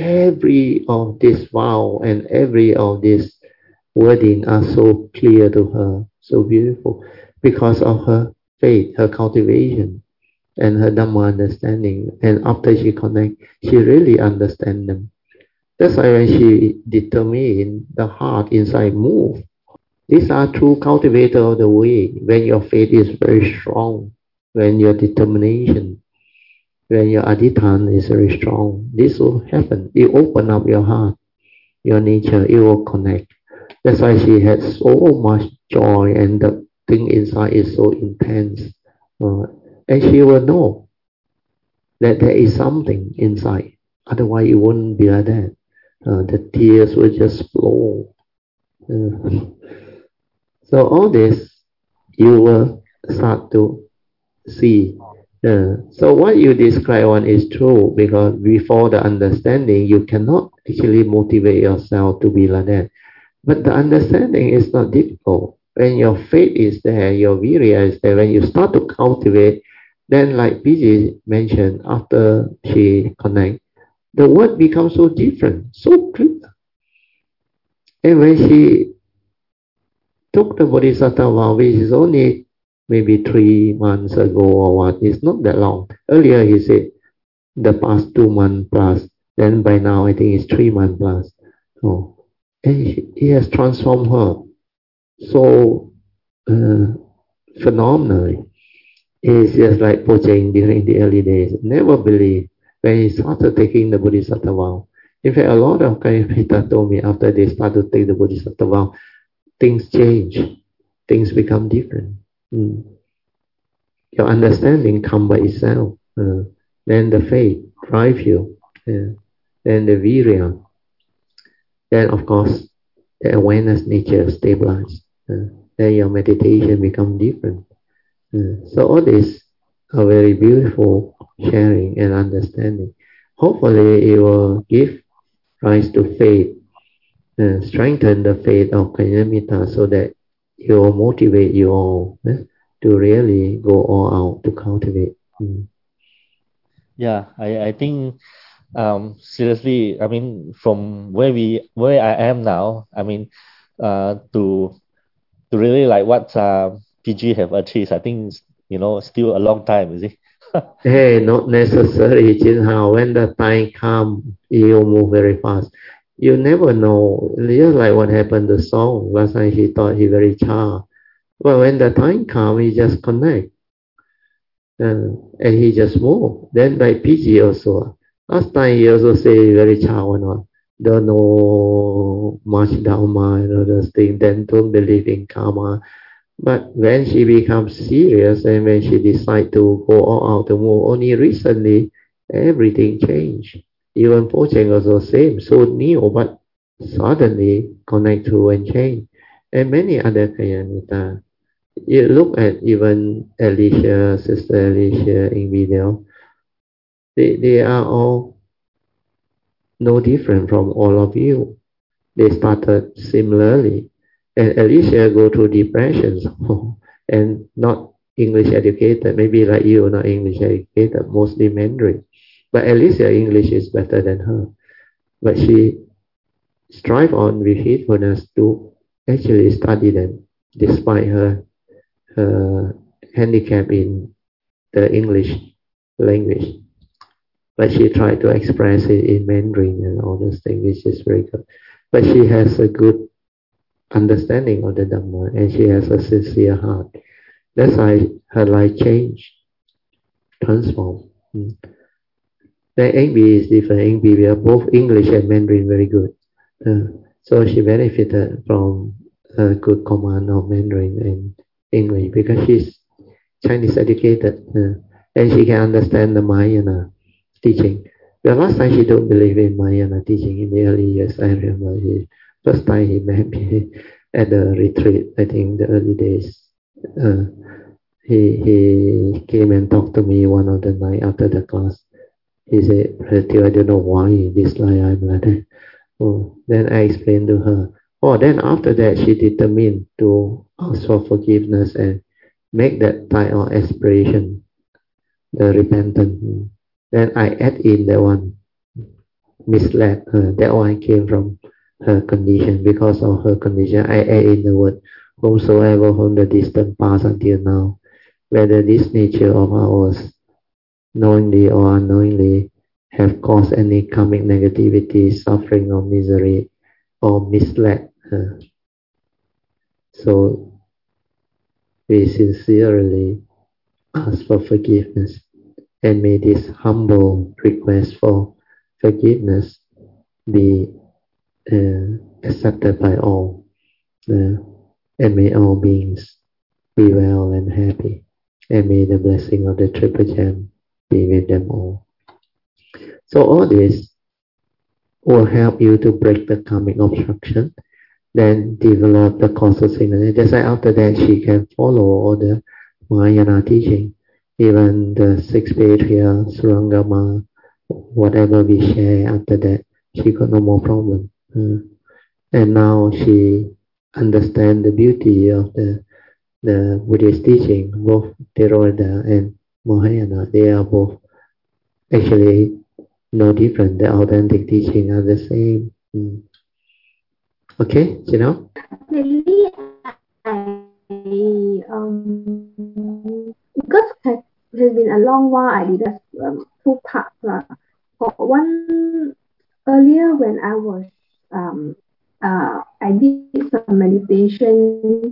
Speaker 1: every of this vow and every of this wording are so clear to her, so beautiful, because of her faith, her cultivation, and her Dhamma understanding. And after she connect, she really understand them. That's why when she determined, the heart inside move. These are true cultivator of the way. When your faith is very strong, when your determination, when your adhitthana is very strong, this will happen. You open up your heart, your nature, it will connect. That's why she had so much joy and the thing inside is so intense. Uh, and she will know that there is something inside. Otherwise, it wouldn't be like that. Uh, the tears will just flow. Uh, so all this, you will start to see. Uh, so what you describe one is true, because before the understanding, you cannot actually motivate yourself to be like that. But the understanding is not difficult. When your faith is there, your virya is there, when you start to cultivate, then like P J mentioned, after she connect, the word becomes so different, so clear. And when she took the Bodhisattva vow, which is only maybe three months ago or what, it's not that long. Earlier he said the past two months plus, then by now I think it's three months plus. Oh. And he, he has transformed her so uh, phenomenally. It's just like Pojeng during the early days. Never believe when he started taking the Bodhisattva vow. In fact, a lot of Kalyana told me after they started to take the Bodhisattva vow, things change, things become different. Mm. Your understanding come by itself. Uh, then the faith drive you. Uh, then the virya. Then of course the awareness nature stabilize. Uh, then your meditation become different. Uh, so all this are very beautiful sharing and understanding. Hopefully it will give rise to faith, uh, strengthen the faith of Kalyana so that it will motivate you all uh, to really go all out to cultivate. Mm.
Speaker 2: Yeah, I, I think um, seriously, I mean, from where we where I am now, I mean, uh, to to really like what uh, P G have achieved, I think you know still a long time, is it?
Speaker 1: Hey, not necessary, Jin Hao. When the time comes, you move very fast. You never know. Just like what happened to Song. Last time he thought he very shy. But when the time comes, he just connect. Uh, and he just move. Then like P G also. Last time he also say very shy or not. Don't know much Dharma and all those things. Then don't believe in karma. But when she becomes serious and when she decides to go all out to move, only recently everything changed. Even Pocheng also same, so new, but suddenly connect to and change. And many other Kalyana. You look at even Alicia, Sister Alicia in video, they, they are all no different from all of you. They started similarly. And Alicia go through depressions and not English educated, maybe like you, not English educated, mostly Mandarin. But Alicia English is better than her. But she strive on with faithfulness to actually study them, despite her, her handicap in the English language. But she tried to express it in Mandarin and all those things, which is very good. But she has a good understanding of the Dhamma and she has a sincere heart. That's why her life changed, transformed. Mm. Then Eng Bee is different. Eng Bee, we are both English and Mandarin very good. Uh, so she benefited from a good command of Mandarin and English because she's Chinese educated uh, and she can understand the Mahayana teaching. The last time she don't believe in Mahayana teaching in the early years, I remember he, first time he met me at the retreat, I think the early days. Uh, he he came and talked to me one of the night after the class. He said, I don't know why this life I'm like that. Oh, then I explained to her. Oh, then after that she determined to ask for forgiveness and make that type of aspiration, the repentance. Then I add in that one, misled her. That one came from her condition. Because of her condition, I add in the word, whomsoever from the distant past until now, whether this nature of ours, knowingly or unknowingly, have caused any karmic negativity, suffering or misery, or misled her. So we sincerely ask for forgiveness and may this humble request for forgiveness be uh, accepted by all, uh, and may all beings be well and happy, and may the blessing of the Triple Gem be with them all. So all this will help you to break the karmic obstruction, then develop the causal signal. Just like after that, she can follow all the Mahayana teaching, even the six patriarchs, Surangama, whatever we share after that, she got no more problem. Uh, and now she understands the beauty of the the Buddhist teaching, both Theravada and Mahayana. They are both actually no different. The authentic teaching are the same. Mm. Okay, you know?
Speaker 3: Really, I, um, because it has been a long while, I did a um, two parts. Uh, for one, earlier when I was, um, uh, I did some meditation,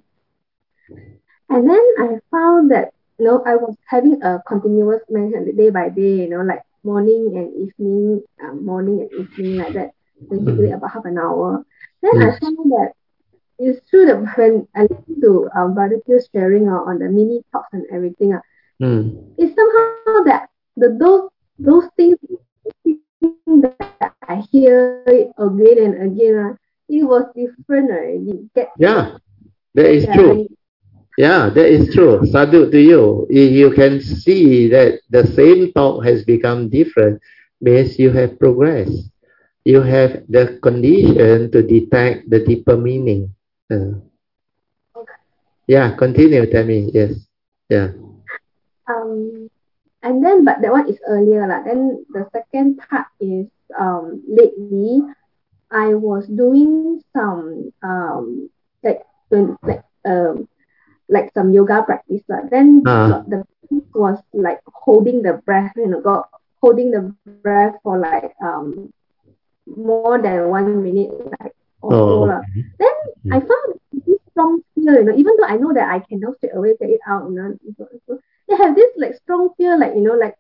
Speaker 3: and then I found that, you know, I was having a continuous meditation day by day, you know, like morning and evening, um, morning and evening like that, basically about half an hour. Then I found that it's true that when I listen to um, Brother Phil's sharing uh, on the mini talks and everything, uh,
Speaker 1: Mm.
Speaker 3: it's somehow that the those those things that I hear it again and again, uh, it was different already. Get
Speaker 1: Yeah, that is
Speaker 3: yeah,
Speaker 1: true.
Speaker 3: and
Speaker 1: Yeah, that is true. Sadhu to you. You you can see that the same talk has become different because you have progressed. You have the condition to detect the deeper meaning. Uh,
Speaker 3: okay.
Speaker 1: yeah, continue, tell me. Yes. Yeah.
Speaker 3: Um, and then but that one is earlier lah. Then the second part is um lately I was doing some um like when- like um like some yoga practice lah. Then
Speaker 1: Ah.
Speaker 3: the practice was like holding the breath, you know, got holding the breath for like um more than one minute, like or so
Speaker 1: Oh,
Speaker 3: lah.
Speaker 1: okay.
Speaker 3: Then I
Speaker 1: Mm.
Speaker 3: found this strong fear, you know, even though I know that I cannot straight away get it out, you know, so, so they have this like strong fear, like you know, like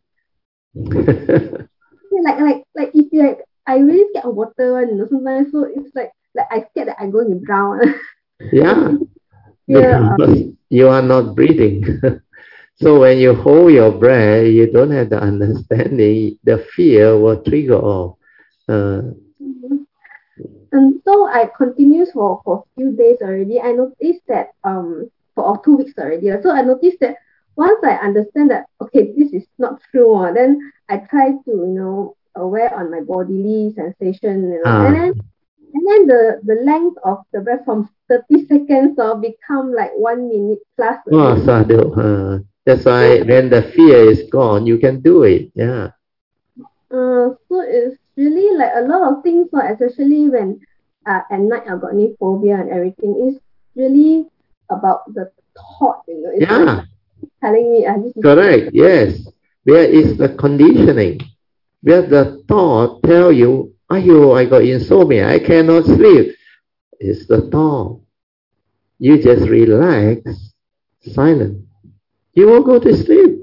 Speaker 3: like like like if you like I really scared of water one, you know, sometimes so it's like like I scared that I'm going to drown.
Speaker 1: Yeah,
Speaker 3: fear of
Speaker 1: because you are not breathing. So when you hold your breath, you don't have the understanding, the fear will trigger off. Uh,
Speaker 3: and so I continued for for a few days already. I noticed that um for or two weeks already. So I noticed that once I understand that okay this is not true, uh, then I try to you know aware on my bodily sensation, you know, and
Speaker 1: ah,
Speaker 3: then and then the the length of the breath from thirty seconds or become like one minute plus
Speaker 1: oh,
Speaker 3: already.
Speaker 1: sadhu. Uh, that's why when the fear is gone, you can do it. Yeah.
Speaker 3: Uh, so it's really like a lot of things, uh, especially when uh, at night I've got any phobia and everything. It's really about the thought, you know. It's like
Speaker 1: Yeah,
Speaker 3: telling me, uh, this is
Speaker 1: correct. Yes. Where is the conditioning? Where the thought tell you, ayo, I got insomnia, I cannot sleep. It's the thought. You just relax, silent. You will go to sleep.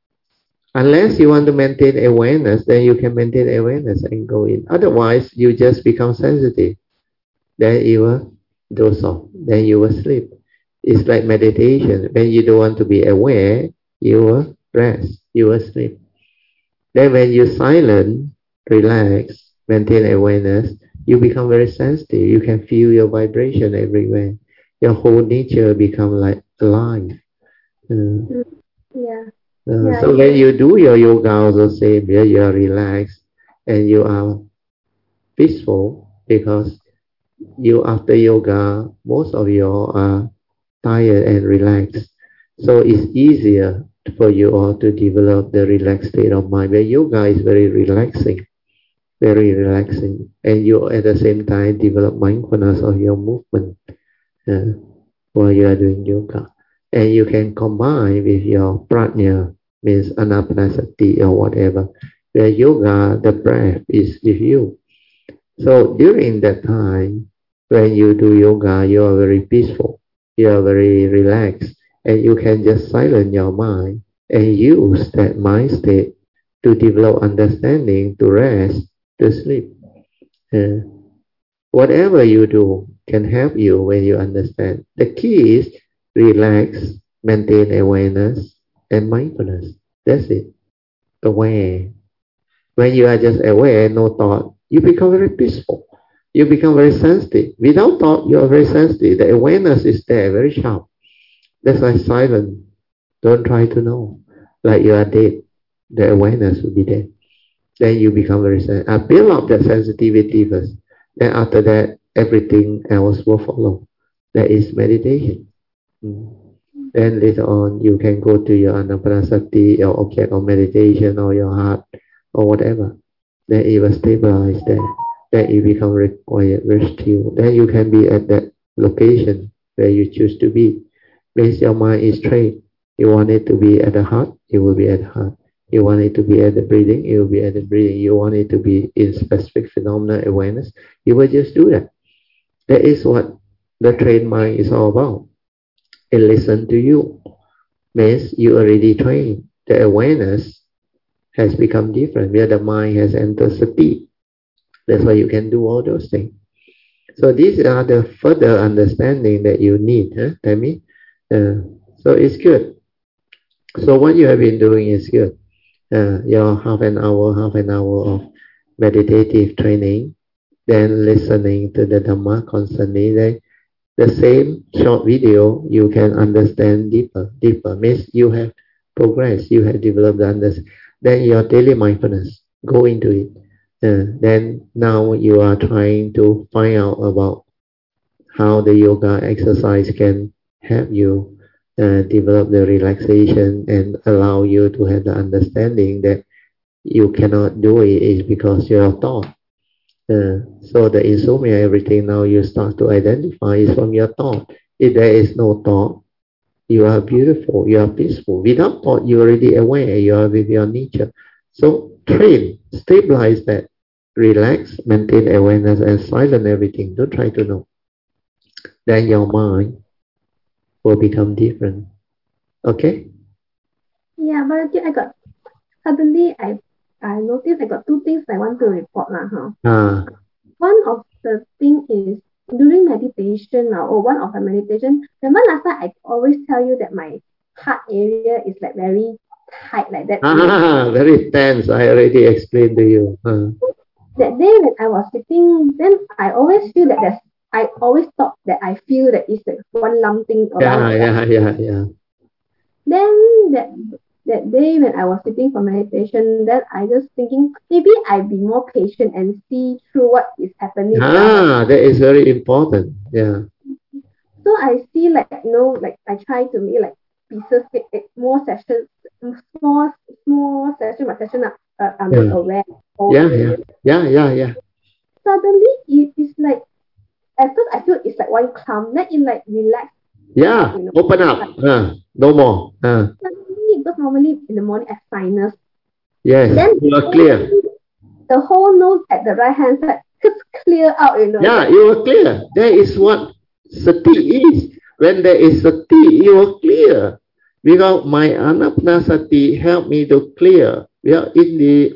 Speaker 1: Unless you want to maintain awareness, then you can maintain awareness and go in. Otherwise, you just become sensitive. Then you will doze off. Then you will sleep. It's like meditation. When you don't want to be aware, you will rest. You will sleep. Then when you silent, relax, maintain awareness, you become very sensitive. You can feel your vibration everywhere. Your whole nature become like alive. Uh,
Speaker 3: mm, yeah,
Speaker 1: Uh,
Speaker 3: yeah,
Speaker 1: so when you do your yoga also same, yeah, you are relaxed and you are peaceful because you after yoga, most of you are tired and relaxed. So it's easier for you all to develop the relaxed state of mind. Where yoga is very relaxing, very relaxing. And you at the same time develop mindfulness of your movement uh, while you are doing yoga. And you can combine with your prajna, means anapanasati or whatever, where yoga, the breath is with you. So during that time, when you do yoga, you are very peaceful, you are very relaxed, and you can just silence your mind and use that mind state to develop understanding, to rest, to sleep. Uh, whatever you do can help you when you understand. The key is relax, maintain awareness, and mindfulness. That's it. Aware. When you are just aware, no thought, you become very peaceful. You become very sensitive. Without thought, you are very sensitive. The awareness is there, very sharp. That's why silent. Don't try to know. Like you are dead. The awareness will be there. Then you become very sensitive. Uh, build up that sensitivity first. Then after that, everything else will follow. That is meditation. Mm. Then later on, you can go to your anapanasati, your object of meditation, or your heart, or whatever. Then it will stabilize there. Then it becomes very quiet, very still. Then you can be at that location where you choose to be. Because your mind is trained. You want it to be at the heart, it will be at the heart. You want it to be at the breathing, it will be at the breathing. You want it to be in specific phenomena awareness, you will just do that. That is what the trained mind is all about. It listens to you. Means you already trained. The awareness has become different, where the mind has entered sati. That's why you can do all those things. So these are the further understanding that you need, huh, Tammy? Uh, so it's good. So what you have been doing is good. Uh, your half an hour, half an hour of meditative training, then listening to the Dhamma constantly. Then the same short video, you can understand deeper. Deeper means you have progressed, you have developed the understanding. Then your daily mindfulness, go into it. Uh, then now you are trying to find out about how the yoga exercise can help you uh, develop the relaxation and allow you to have the understanding that you cannot do it is because you are thought. Uh, so the insomnia, everything now you start to identify is from your thought. If there is no thought, you are beautiful, you are peaceful. Without thought, you are already aware, you are with your nature. So train, stabilize that, relax, maintain awareness and silence everything. Don't try to know. Then your mind will become different. Okay?
Speaker 3: Yeah, but I got, suddenly I I noticed I got two things I want to report lah, huh?
Speaker 1: Ah.
Speaker 3: One of the thing is during meditation uh, or one of the meditation, remember last time I always tell you that my heart area is like very tight like that.
Speaker 1: Ah, very tense. I already explained to you. Uh.
Speaker 3: That day when I was sitting, then I always feel that there's, I always thought that I feel that it's like one lump thing around.
Speaker 1: Yeah, yeah, yeah, yeah.
Speaker 3: Then that that day when I was sitting for meditation, then I just thinking maybe I'll be more patient and see through what is happening.
Speaker 1: Ah, that is very important. Yeah.
Speaker 3: So I see like you know like I try to make like pieces, more sessions, small small session by session. Uh, I'm
Speaker 1: yeah.
Speaker 3: aware.
Speaker 1: Yeah, yeah, yeah, yeah, yeah.
Speaker 3: Suddenly it is like at first I feel it's like one clump, then it like relax.
Speaker 1: Yeah, you know, open up. Like, uh, no more. Uh.
Speaker 3: Because normally in the morning I have sinus.
Speaker 1: Yes, then you are clear.
Speaker 3: The whole nose at the right hand side just clear out, you know.
Speaker 1: Yeah, you are clear. That is what sati is. When there is sati, you are clear. Because my anapanasati helped me to clear. Well, in the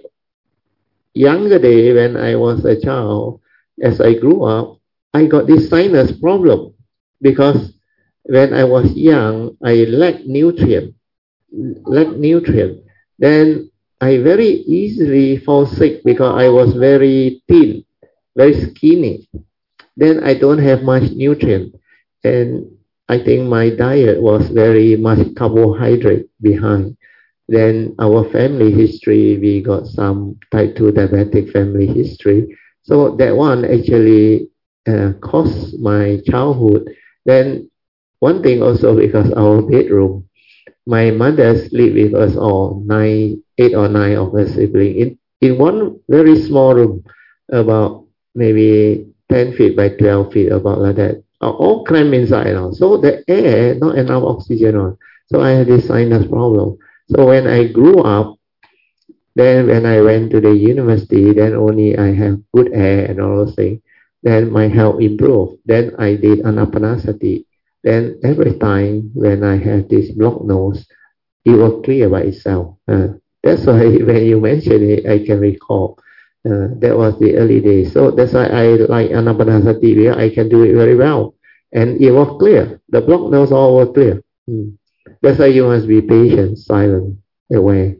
Speaker 1: younger day when I was a child, as I grew up, I got this sinus problem because when I was young, I lacked nutrient, lacked nutrient. Then I very easily fall sick because I was very thin, very skinny. Then I don't have much nutrient. And I think my diet was very much carbohydrate behind. Then our family history, we got some type two diabetic family history. So that one actually uh, caused my childhood. Then one thing also because our bedroom, my mother sleep with us all, nine, eight or nine of her siblings, in, in one very small room, about maybe ten feet by twelve feet, about like that. All crammed inside. You know. So the air, not enough oxygen on. So I had this sinus problem. So when I grew up, then when I went to the university, then only I have good air and all those things. Then my health improved. Then I did anapanasati. Then every time when I have this blocked nose, it will clear by itself. Uh, that's why when you mention it, I can recall. Uh, that was the early days. So that's why I like anapanasati, where I can do it very well. And it was clear. The blocked nose all was clear. Hmm. That's why you must be patient, silent, aware.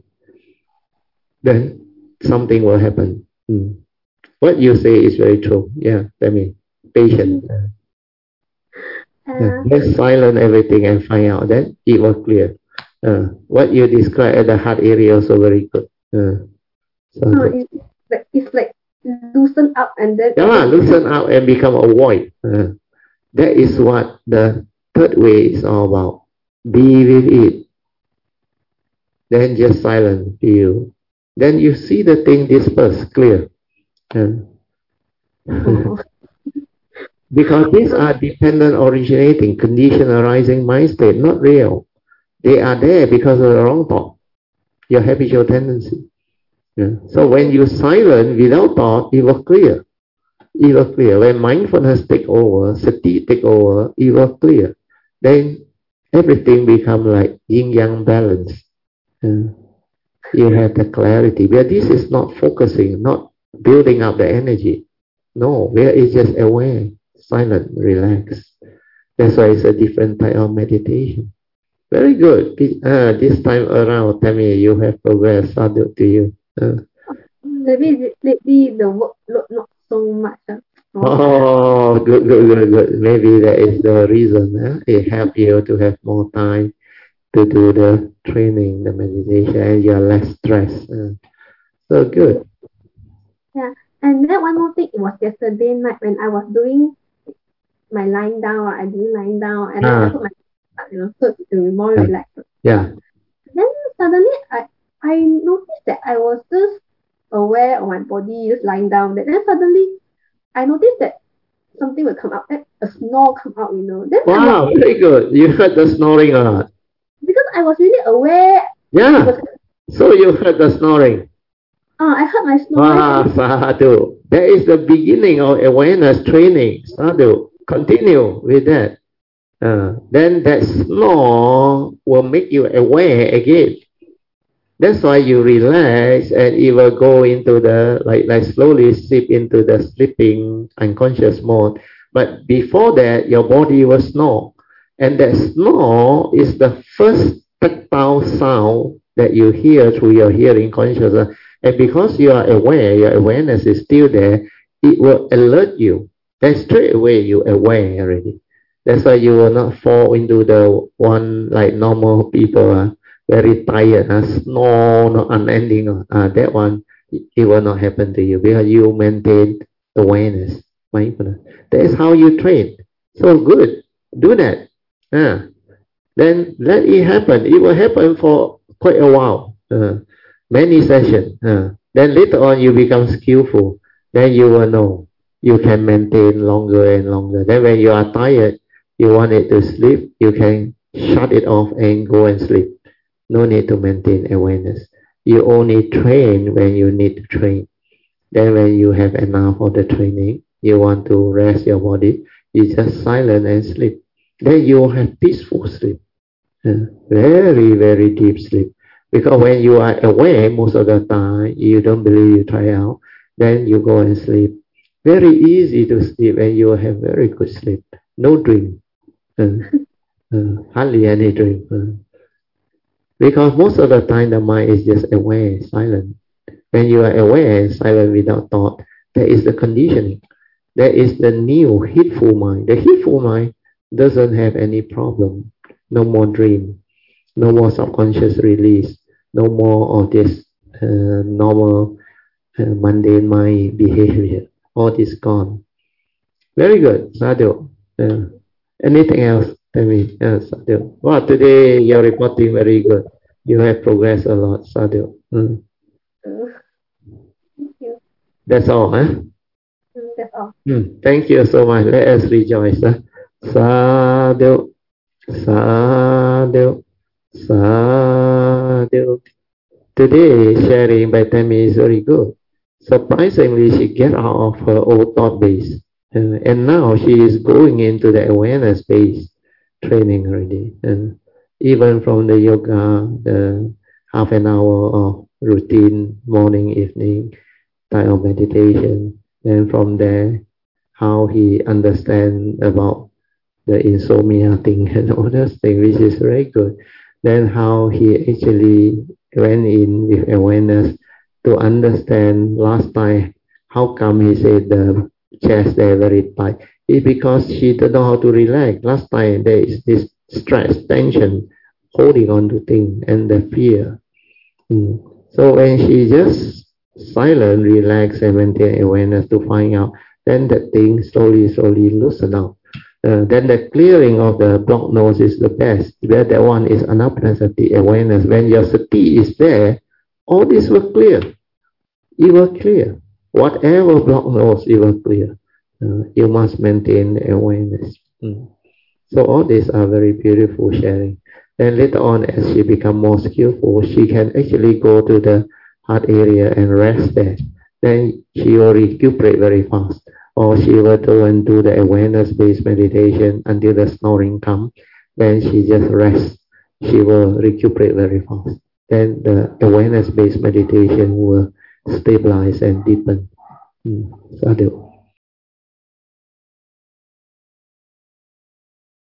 Speaker 1: Then something will happen. Hmm. What you say is very true. Yeah, tell me. Patient. Uh, Uh, just silent everything and find out. Then it was clear. Uh, what you described at the heart area also very good. Uh, so
Speaker 3: no, it's like, it's like loosen up and then...
Speaker 1: Yeah, loosen up and become a void. Uh, that is what the third way is all about. Be with it. Then just silent, feel. Then you see the thing disperse, clear. Uh, oh. Because these are dependent originating, condition arising mind state, not real. They are there because of the wrong thought, your habitual tendency. Yeah. So when you silent without thought, it will clear. It will clear. When mindfulness take over, sati take over, it will clear. Then everything become like yin-yang balance. Yeah. You have the clarity. Where this is not focusing, not building up the energy. No, where it's just aware, silent, relaxed. That's why it's a different type of meditation. Very good. Uh, this time around, tell me you have progressed. Sadhu to you. Uh.
Speaker 3: Maybe lately the workload not so much. Uh.
Speaker 1: Oh, good, good, good, good. Maybe that is the reason. Eh? It helps you to have more time to do the training, the meditation, and you're less stressed. Uh. So good.
Speaker 3: Yeah, and then one more thing, it was yesterday night when I was doing my lying down, I doing lying down, and ah. then I put my you know, so to be more
Speaker 1: yeah.
Speaker 3: relaxed.
Speaker 1: Yeah.
Speaker 3: Then suddenly I I noticed that I was just aware of my body just lying down. Then suddenly I noticed that something will come out, that a snore come out, you know. Then
Speaker 1: wow, was, very good. You heard the snoring a lot.
Speaker 3: Because I was really aware.
Speaker 1: Yeah. Was, so you heard the snoring.
Speaker 3: Ah, uh, I heard my snoring.
Speaker 1: Ah, sadhu. That is the beginning of awareness training. Sadhu. Continue with that. Uh, then that snore will make you aware again. That's why you relax and it will go into the, like, like slowly slip into the sleeping unconscious mode. But before that, your body will snore. And that snore is the first tactile sound that you hear through your hearing consciousness. And because you are aware, your awareness is still there, it will alert you. Then straight away you're aware already. That's why you will not fall into the one like normal people, uh, very tired, uh, snore, not unending. Uh, that one, it will not happen to you because you maintain awareness, mindfulness. That is how you train. So good, do that. Uh, then let it happen. It will happen for quite a while, uh, many sessions. Uh, then later on you become skillful. Then you will know. You can maintain longer and longer. Then when you are tired, you want it to sleep, you can shut it off and go and sleep. No need to maintain awareness. You only train when you need to train. Then when you have enough of the training, you want to rest your body, you just silent and sleep. Then you will have peaceful sleep. Uh, very, very deep sleep. Because when you are aware most of the time, you don't believe you try out, then you go and sleep. Very easy to sleep and you will have very good sleep. No dream. Uh, uh, hardly any dream. Uh. Because most of the time the mind is just aware, silent. When you are aware and silent without thought, that is the conditioning. That is the new heedful mind. The heedful mind doesn't have any problem. No more dream. No more subconscious release. No more of this uh, normal uh, mundane mind behavior. All this gone. Very good, Sadhu. Uh, anything else? Tell me, uh, Sadhu. Well, today you're reporting very good. You have progressed a lot, Sadhu. Mm.
Speaker 3: Thank you.
Speaker 1: That's all, huh?
Speaker 3: Mm, that's all.
Speaker 1: Mm. Thank you so much. Let us rejoice. Huh? Sadhu, Sadhu, Sadhu. Today, sharing by Tammy is very good. Surprisingly, she get out of her old thought base. Uh, and now she is going into the awareness base training already. And even from the yoga, the half an hour of routine, morning, evening, type of meditation. And from there, how he understand about the insomnia thing and all those things, which is very good. Then how he actually went in with awareness to understand last time, how come he said the chest there very tight? It's because she don't know how to relax. Last time there is this stress, tension, holding on to things and the fear. Mm. So when she just silent, relax and maintain awareness to find out, then that thing slowly, slowly loosen up. Uh, then the clearing of the blocked nose is the best. Where that one is anapanasati awareness. When your sati is there, all this will clear. It will clear. Whatever blocked nose, it will clear. Uh, you must maintain awareness. Mm. So all these are very beautiful sharing. Then later on, as she become more skillful, she can actually go to the heart area and rest there. Then she will recuperate very fast. Or she will go and do the awareness-based meditation until the snoring comes. Then she just rests. She will recuperate very fast. then the awareness-based meditation will stabilize and deepen. Mm. Sadhu.